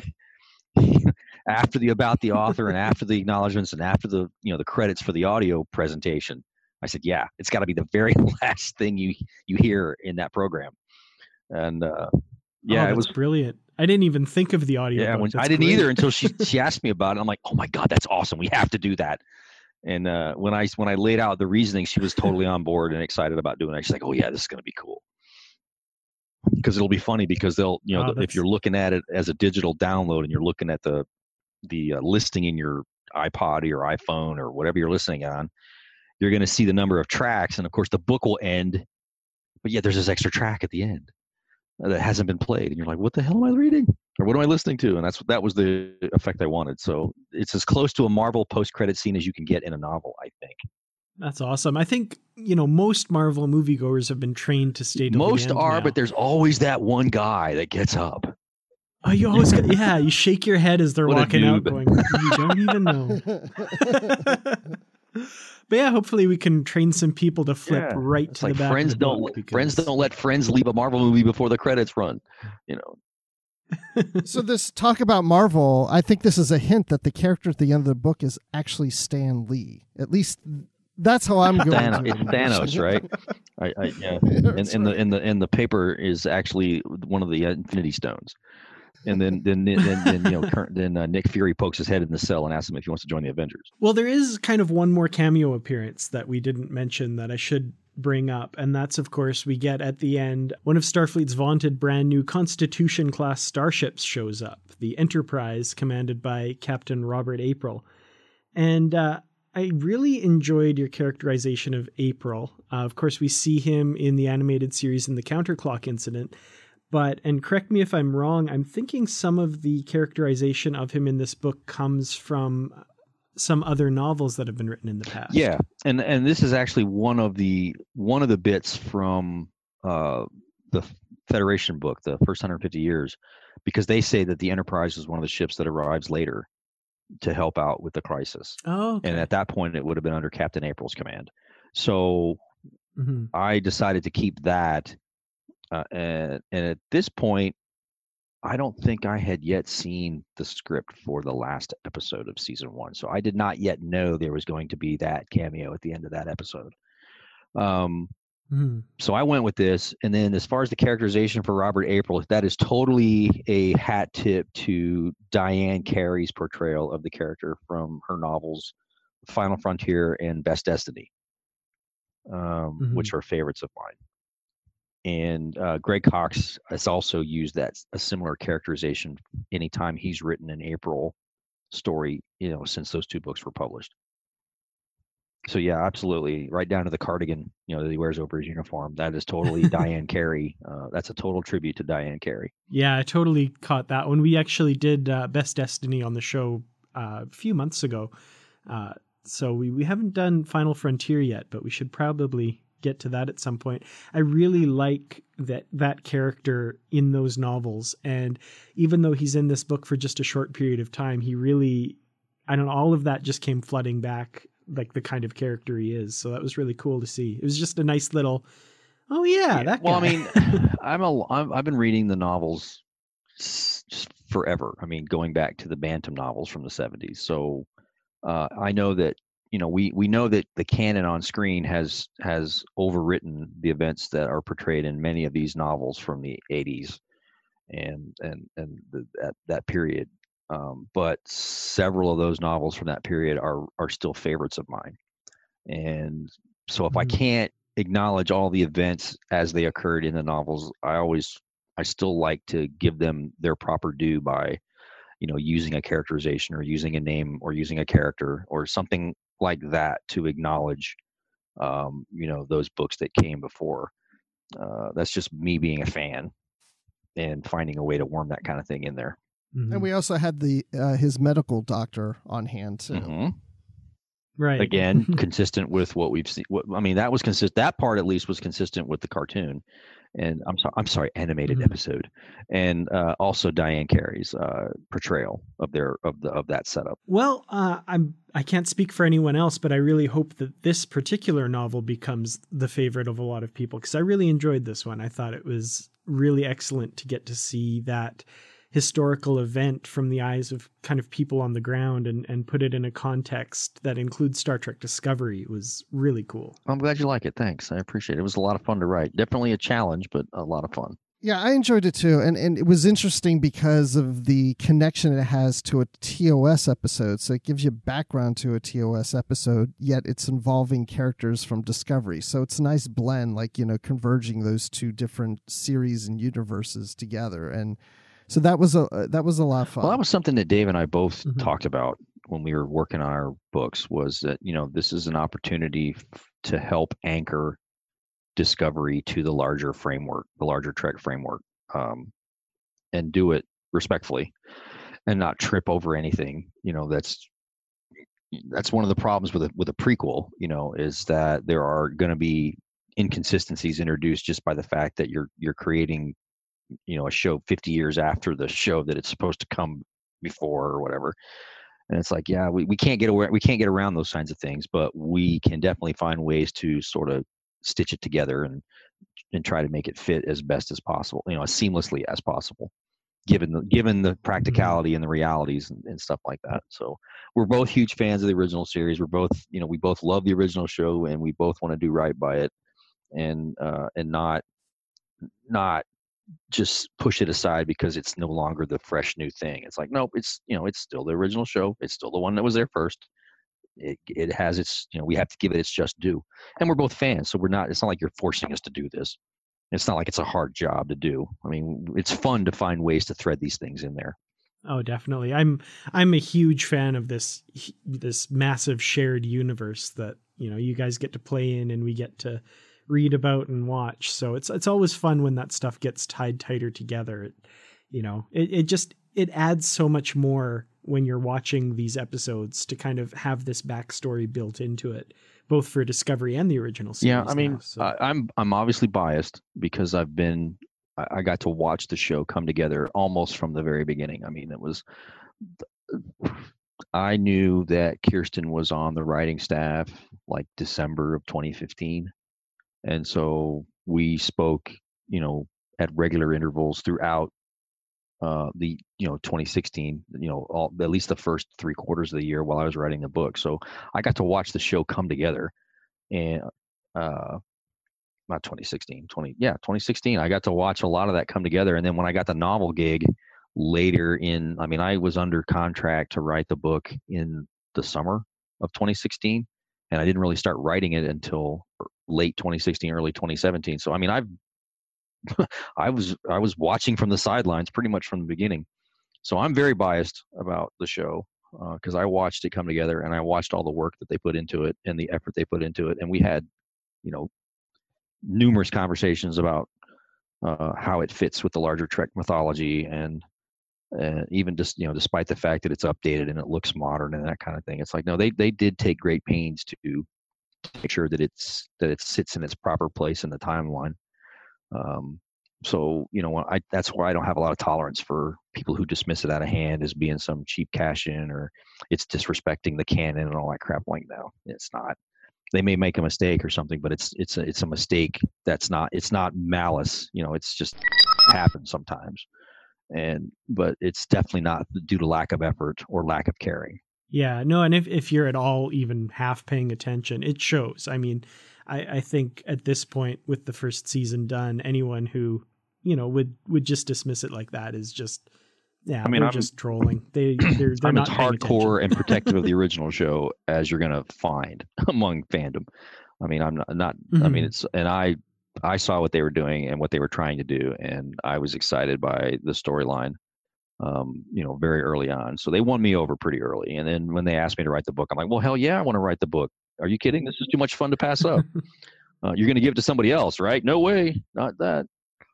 After the, about the author and after the acknowledgments and after the, you know, the credits for the audio presentation. I said, yeah, it's got to be the very last thing you, you hear in that program. And uh, yeah, oh, it was brilliant. I didn't even think of the audio. Yeah, when, I didn't great. either until she, she asked me about it. I'm like, oh my God, that's awesome. We have to do that. And uh, when I, when I laid out the reasoning, she was totally on board and excited about doing it. She's like, oh yeah, this is going to be cool. Because it'll be funny, because they'll, you know, oh, if you're looking at it as a digital download and you're looking at the, the uh, listing in your iPod or your iPhone or whatever you're listening on, you're going to see the number of tracks. And of course the book will end, but yet there's this extra track at the end that hasn't been played. And you're like, what the hell am I reading? Or what am I listening to? And that's, that was the effect I wanted. So it's as close to a Marvel post-credit scene as you can get in a novel, I think. That's awesome. I think, you know, most Marvel moviegoers have been trained to stay to Most the end are, now. But there's always that one guy that gets up. Oh, you always got, yeah, you shake your head as they're what walking out going, you don't even know. But yeah, hopefully we can train some people to flip yeah. right it's to like the back friends of the don't book because... friends don't let friends leave a Marvel movie before the credits run, you know. So this talk about Marvel, I think this is a hint that the character at the end of the book is actually Stan Lee. At least That's how I'm going Thanos, to it's envision Thanos, it. right? I, I, yeah. That's And, and the right. and the and the paper is actually one of the Infinity Stones. And then then then then you know Kurt- then uh, Nick Fury pokes his head in the cell and asks him if he wants to join the Avengers. Well, there is kind of one more cameo appearance that we didn't mention that I should bring up, and that's, of course, we get at the end one of Starfleet's vaunted brand new Constitution class starships shows up, the Enterprise, commanded by Captain Robert April. And uh, I really enjoyed your characterization of April. Uh, of course, we see him in the animated series in the Counterclock incident. But, and correct me if I'm wrong, I'm thinking some of the characterization of him in this book comes from some other novels that have been written in the past. Yeah, and and this is actually one of the one of the bits from uh, the Federation book, the first one hundred fifty years, because they say that the Enterprise is one of the ships that arrives later to help out with the crisis. Oh, okay. And at that point, it would have been under Captain April's command. So Mhm. I decided to keep that. Uh, and, and at this point, I don't think I had yet seen the script for the last episode of season one. So I did not yet know there was going to be that cameo at the end of that episode. Um, Mhm. so I went with this. And then as far as the characterization for Robert April, that is totally a hat tip to Diane Carey's portrayal of the character from her novels, Final Frontier and Best Destiny, um, Mhm. which are favorites of mine. And uh, Greg Cox has also used that a similar characterization anytime he's written an April story, you know, since those two books were published. So yeah, absolutely, right down to the cardigan, you know, that he wears over his uniform. That is totally Diane Carey. Uh, that's a total tribute to Diane Carey. Yeah, I totally caught that when we actually did uh, Best Destiny on the show uh, a few months ago. Uh, so we, we haven't done Final Frontier yet, but we should probably get to that at some point. I really like that that character in those novels, and even though he's in this book for just a short period of time, he really, I don't know, all of that just came flooding back, like the kind of character he is. So that was really cool to see. It was just a nice little, oh yeah, that guy. Well, I mean, I'm a I'm, I've been reading the novels s- s- forever. I mean, going back to the Bantam novels from the seventies. So uh, I know that you know we we know that the canon on screen has has overwritten the events that are portrayed in many of these novels from the eighties and and and the, that that period. Um, but several of those novels from that period are are still favorites of mine. And so if I Mhm. can't acknowledge all the events as they occurred in the novels, I always I still like to give them their proper due by, you know, using a characterization or using a name or using a character or something like that to acknowledge, um, you know, those books that came before. Uh, that's just me being a fan and finding a way to worm that kind of thing in there. Mhm. And we also had the uh, his medical doctor on hand too. hmm Right. Again, consistent with what we've seen. What, I mean, that was consistent. That part at least was consistent with the cartoon, and I'm sorry, I'm sorry, animated Mhm. episode, and uh, also Diane Carey's uh, portrayal of their of the of that setup. Well, uh, I'm I can't speak for anyone else, but I really hope that this particular novel becomes the favorite of a lot of people, because I really enjoyed this one. I thought it was really excellent to get to see that historical event from the eyes of kind of people on the ground and, and put it in a context that includes Star Trek Discovery. It was really cool. I'm glad you like it. Thanks, I appreciate it. It was a lot of fun to write. Definitely a challenge, but a lot of fun. Yeah, I enjoyed it too, and and it was interesting because of the connection it has to a T O S episode. So it gives you background to a T O S episode, yet it's involving characters from Discovery. So it's a nice blend, like, you know, converging those two different series and universes together. And so that was a uh, that was a lot of fun. Well, that was something that Dave and I both Mhm. talked about when we were working on our books. Was that, you know, this is an opportunity f- to help anchor Discovery to the larger framework, the larger Trek framework, um, and do it respectfully and not trip over anything. You know, that's that's one of the problems with a with a prequel. You know, is that there are going to be inconsistencies introduced just by the fact that you're you're creating, you know, a show fifty years after the show that it's supposed to come before or whatever. And it's like, yeah, we, we can't get away, we can't get around those kinds of things, but we can definitely find ways to sort of stitch it together and and try to make it fit as best as possible, you know, as seamlessly as possible. given the given the practicality and the realities and, and stuff like that. So we're both huge fans of the original series. We're both, you know, we both love the original show, and we both want to do right by it, and uh, and not not just push it aside because it's no longer the fresh new thing. It's like, nope, it's, you know, it's still the original show. It's still the one that was there first. It it has its, you know, we have to give it its just due. And we're both fans, so we're not, it's not like you're forcing us to do this. It's not like it's a hard job to do. I mean, it's fun to find ways to thread these things in there. Oh, definitely. I'm I'm a huge fan of this this massive shared universe that, you know, you guys get to play in and we get to read about and watch. So it's it's always fun when that stuff gets tied tighter together. It, you know, it, it just it adds so much more when you're watching these episodes to kind of have this backstory built into it, both for Discovery and the original series. Yeah, I mean, now, so. I, I'm I'm obviously biased because I've been I, I got to watch the show come together almost from the very beginning. I mean, it was I knew that Kirsten was on the writing staff like December of twenty fifteen, and so we spoke, you know, at regular intervals throughout uh, the, you know, twenty sixteen, you know, all, at least the first three quarters of the year while I was writing the book. So I got to watch the show come together, and uh, not twenty sixteen, twenty, yeah, twenty sixteen. I got to watch a lot of that come together. And then when I got the novel gig later in, I mean, I was under contract to write the book in the summer of twenty sixteen, and I didn't really start writing it until late twenty sixteen, early twenty seventeen. So, I mean, I've, I was, I was watching from the sidelines pretty much from the beginning. So I'm very biased about the show because uh, I watched it come together, and I watched all the work that they put into it and the effort they put into it. And we had, you know, numerous conversations about uh, how it fits with the larger Trek mythology, and uh, even just, you know, despite the fact that it's updated and it looks modern and that kind of thing, it's like, no, they they did take great pains to make sure that it's that it sits in its proper place in the timeline. Um, so, you know, I that's why I don't have a lot of tolerance for people who dismiss it out of hand as being some cheap cash in, or it's disrespecting the canon and all that crap. Like, no, it's not. They may make a mistake or something, but it's it's a, it's a mistake that's not, it's not malice, you know, it's just happens sometimes. And but it's definitely not due to lack of effort or lack of caring. Yeah, no, and if, if you're at all even half paying attention, it shows. I mean, I, I think at this point with the first season done, anyone who, you know, would, would just dismiss it like that is just, yeah, I mean, they're I'm, just trolling. They, they're, they're I'm not as hardcore and protective of the original show as you're going to find among fandom. I mean, I'm not, not mm-hmm. I mean, it's, and I, I saw what they were doing and what they were trying to do, and I was excited by the storyline, um, you know, very early on. So they won me over pretty early. And then when they asked me to write the book, I'm like, well, hell yeah, I want to write the book. Are you kidding? This is too much fun to pass up. uh, you're going to give it to somebody else, right? No way, not that.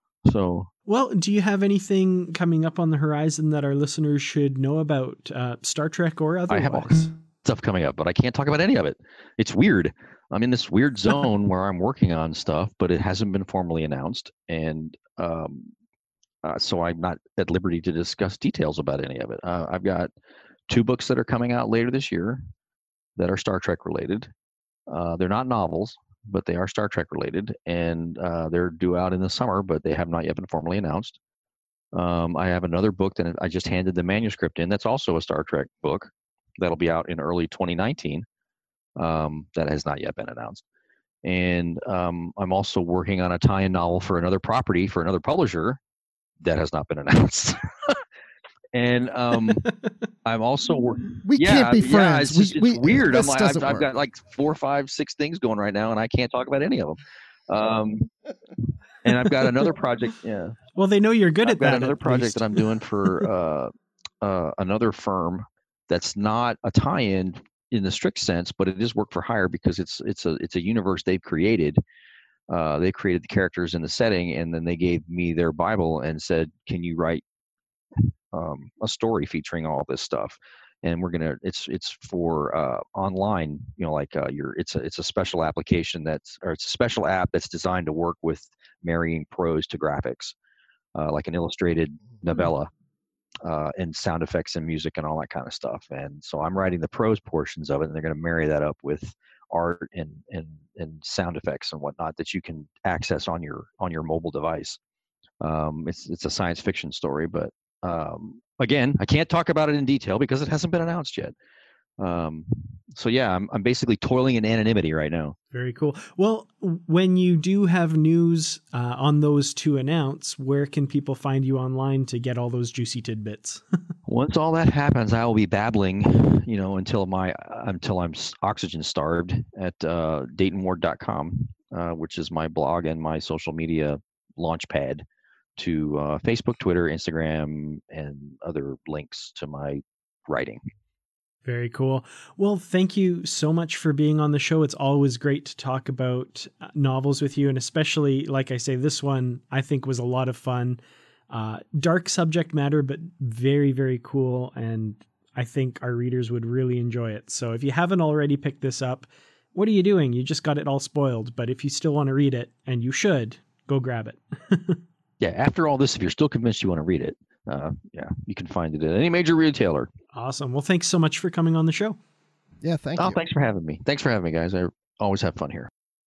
So, well, do you have anything coming up on the horizon that our listeners should know about, uh, Star Trek or otherwise? I have all stuff coming up, but I can't talk about any of it. It's weird. I'm in this weird zone where I'm working on stuff, but it hasn't been formally announced. And um, uh, so I'm not at liberty to discuss details about any of it. Uh, I've got two books that are coming out later this year that are Star Trek related. Uh, they're not novels, but they are Star Trek related, and uh, they're due out in the summer, but they have not yet been formally announced. Um, I have another book that I just handed the manuscript in. That's also a Star Trek book that'll be out in early twenty nineteen. Um, that has not yet been announced. And um, I'm also working on a tie-in novel for another property for another publisher that has not been announced. and um, I'm also working. We yeah, can't be friends. Yeah, it's, just, we, it's we, weird. I'm like, I've, I've got like four, five, six things going right now, and I can't talk about any of them. Um, and I've got another project. Yeah. Well, they know you're good I've at that. I've got another project least. that I'm doing for uh, uh, another firm that's not a tie-in in the strict sense, but it is work for hire because it's it's a it's a universe they've created. Uh, they created the characters in the setting, and then they gave me their Bible and said, "Can you write um, a story featuring all this stuff?" And we're gonna it's it's for uh, online, you know, like uh, your it's a it's a special application that's or it's a special app that's designed to work with marrying prose to graphics, uh, like an illustrated novella. Uh, and sound effects and music and all that kind of stuff. And so I'm writing the prose portions of it, and they're going to marry that up with art and, and, and sound effects and whatnot that you can access on your, on your mobile device. Um, it's, it's a science fiction story, but Um, again, I can't talk about it in detail because it hasn't been announced yet. Um, so yeah, I'm I'm basically toiling in anonymity right now. Very cool. Well, when you do have news uh, on those to announce, where can people find you online to get all those juicy tidbits? Once all that happens, I will be babbling, you know, until my until I'm oxygen starved at uh, Dayton Ward dot com, uh, which is my blog and my social media launch pad to uh, Facebook, Twitter, Instagram, and other links to my writing. Very cool. Well, thank you so much for being on the show. It's always great to talk about novels with you. And especially, like I say, this one I think was a lot of fun. Uh, dark subject matter, but very, very cool. And I think our readers would really enjoy it. So if you haven't already picked this up, what are you doing? You just got it all spoiled. But if you still want to read it, and you should, go grab it. Yeah, after all this, if you're still convinced you want to read it, uh, yeah, you can find it at any major retailer. Awesome. Well, thanks so much for coming on the show. Yeah, thank oh, you. Thanks for having me. Thanks for having me, guys. I always have fun here.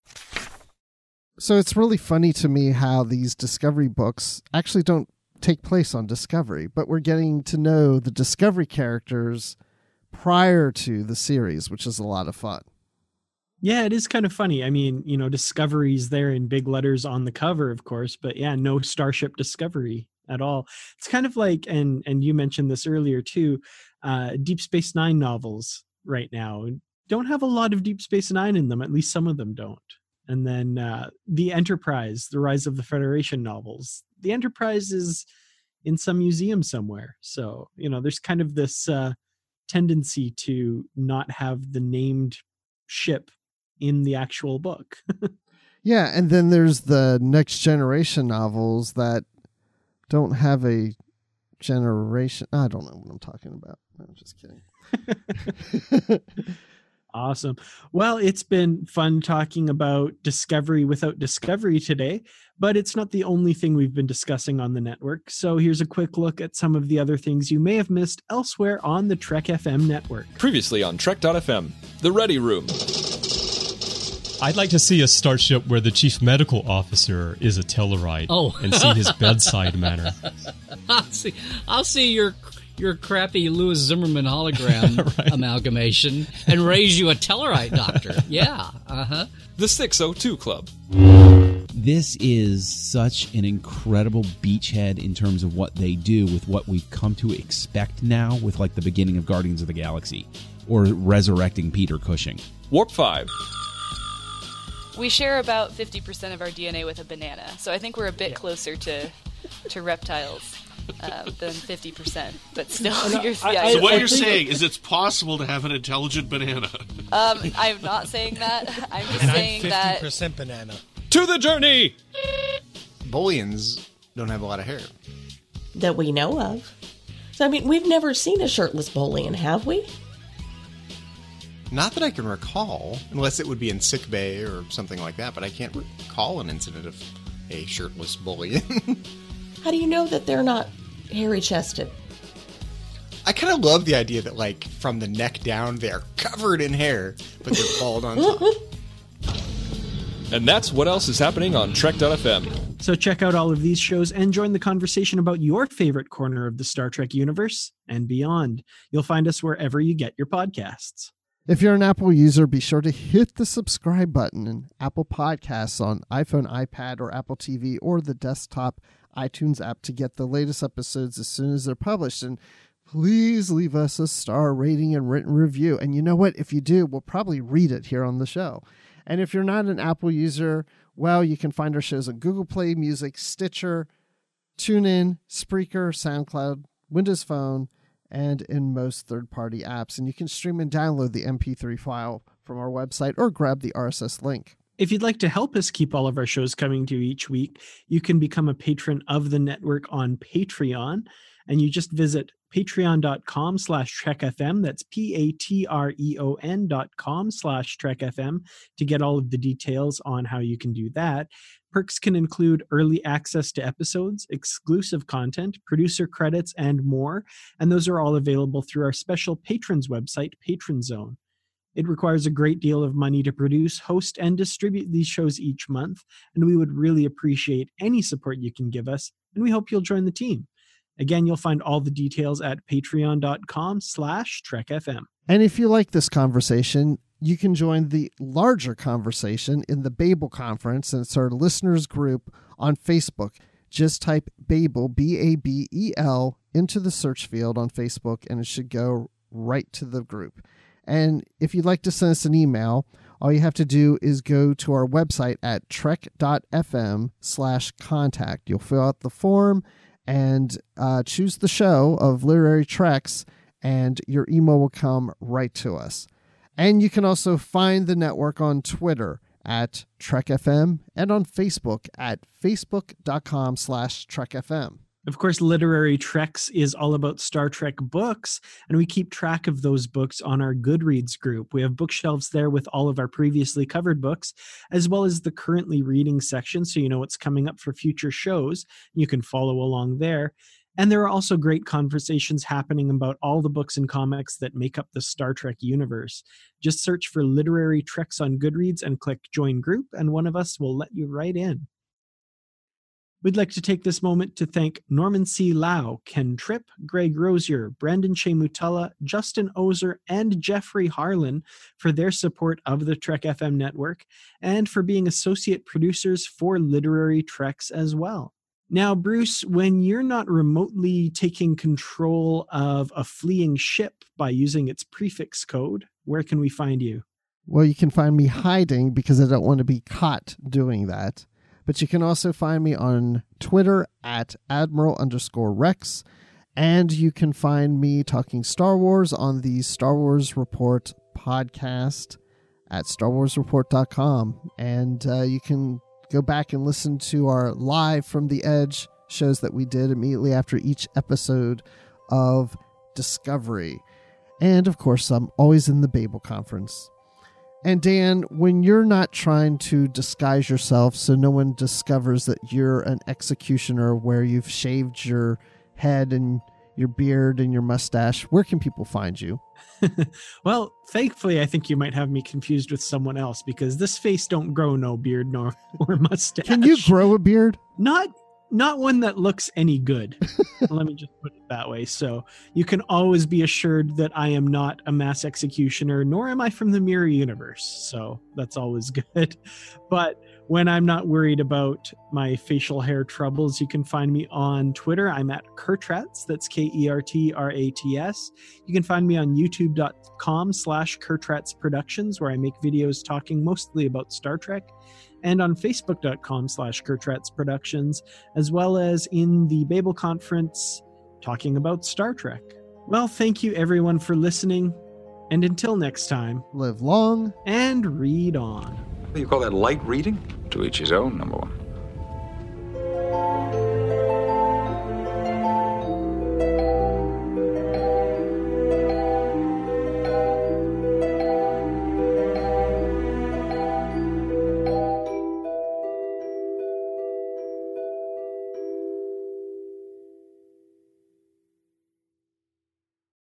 So it's really funny to me how these Discovery books actually don't take place on Discovery, but we're getting to know the Discovery characters prior to the series, which is a lot of fun. Yeah, it is kind of funny. I mean, you know, Discovery's there in big letters on the cover, of course, but yeah, no Starship Discovery at all. It's kind of like, and and you mentioned this earlier too, uh, Deep Space Nine novels right now don't have a lot of Deep Space Nine in them. At least some of them don't. And then uh, the Enterprise, the Rise of the Federation novels. The Enterprise is in some museum somewhere. So, you know, there's kind of this uh, tendency to not have the named ship in the actual book. Yeah, and then there's the Next Generation novels that don't have a generation. I don't know what I'm talking about. I'm just kidding. Awesome. Well, it's been fun talking about Discovery without Discovery today, but it's not the only thing we've been discussing on the network. So here's a quick look at some of the other things you may have missed elsewhere on the Trek F M network. Previously on Trek dot F M, The Ready Room. I'd like to see a starship where the chief medical officer is a Tellarite oh. and see his bedside manner. I'll see, I'll see your your crappy Louis Zimmerman hologram right. amalgamation and raise you a Tellarite doctor. Yeah, uh-huh. The six oh two Club. This is such an incredible beachhead in terms of what they do with what we've come to expect now with like the beginning of Guardians of the Galaxy or resurrecting Peter Cushing. Warp five. We share about fifty percent of our D N A with a banana, so I think we're a bit yeah. closer to to reptiles uh, than fifty percent. But still, no, you're, I, yeah, so what I you're saying is it's possible to have an intelligent banana. Um, I'm not saying that. I'm just and saying I'm that fifty percent banana. To the journey. Bolians don't have a lot of hair that we know of. So I mean, we've never seen a shirtless Bolian, have we? Not that I can recall, unless it would be in sickbay or something like that, but I can't recall an incident of a shirtless Bolian. How do you know that they're not hairy-chested? I kind of love the idea that, like, from the neck down, they're covered in hair, but they're bald on top. And that's what else is happening on Trek dot F M. So check out all of these shows and join the conversation about your favorite corner of the Star Trek universe and beyond. You'll find us wherever you get your podcasts. If you're an Apple user, be sure to hit the subscribe button in Apple Podcasts on iPhone, iPad, or Apple T V, or the desktop iTunes app to get the latest episodes as soon as they're published. And please leave us a star rating and written review. And you know what? If you do, we'll probably read it here on the show. And if you're not an Apple user, well, you can find our shows on Google Play Music, Stitcher, TuneIn, Spreaker, SoundCloud, Windows Phone, and in most third-party apps. And you can stream and download the M P three file from our website or grab the R S S link. If you'd like to help us keep all of our shows coming to you each week, you can become a patron of the network on Patreon, and you just visit patreon.com slash trekfm. That's P-A-T-R-E-O-N dot com slash trekfm to get all of the details on how you can do that. Perks can include early access to episodes, exclusive content, producer credits, and more, and those are all available through our special patrons website, Patron Zone. It requires a great deal of money to produce, host, and distribute these shows each month, and we would really appreciate any support you can give us, and we hope you'll join the team. Again, you'll find all the details at patreon.com slash trekfm. And if you like this conversation, you can join the larger conversation in the Babel Conference, and it's our listeners group on Facebook. Just type Babel, B A B E L, into the search field on Facebook, and it should go right to the group. And if you'd like to send us an email, all you have to do is go to our website at trek.fm slash contact. You'll fill out the form and uh, choose the show of Literary Treks, and your email will come right to us. And you can also find the network on Twitter at TrekFM and on Facebook at facebook.com slash TrekFM. Of course, Literary Treks is all about Star Trek books, and we keep track of those books on our Goodreads group. We have bookshelves there with all of our previously covered books, as well as the currently reading section, so you know what's coming up for future shows. You can follow along there. And there are also great conversations happening about all the books and comics that make up the Star Trek universe. Just search for Literary Treks on Goodreads and click Join Group, and one of us will let you right in. We'd like to take this moment to thank Norman C. Lau, Ken Tripp, Greg Rosier, Brandon Chemutala, Justin Ozer, and Jeffrey Harlan for their support of the Trek F M network, and for being associate producers for Literary Treks as well. Now, Bruce, when you're not remotely taking control of a fleeing ship by using its prefix code, where can we find you? Well, you can find me hiding because I don't want to be caught doing that. But you can also find me on Twitter at Admiral underscore Rex. And you can find me talking Star Wars on the Star Wars Report podcast at star wars report dot com. And uh, you can go back and listen to our Live from the Edge shows that we did immediately after each episode of Discovery. And, of course, I'm always in the Babel Conference. And Dan, when you're not trying to disguise yourself so no one discovers that you're an executioner where you've shaved your head and your beard and your mustache, where can people find you? Well, thankfully, I think you might have me confused with someone else because this face don't grow no beard nor or mustache. Can you grow a beard? Not Not one that looks any good. Let me just put it that way. So you can always be assured that I am not a mass executioner, nor am I from the Mirror Universe. So that's always good. But when I'm not worried about my facial hair troubles, you can find me on Twitter. I'm at Kertrats. That's K E R T R A T S. You can find me on youtube.com slash Kertrats Productions, where I make videos talking mostly about Star Trek, and on facebook.com slash Kertrats Productions, as well as in the Babel Conference talking about Star Trek. Well, thank you everyone for listening, and until next time, live long and read on. What do you call that, light reading? To each his own, number one.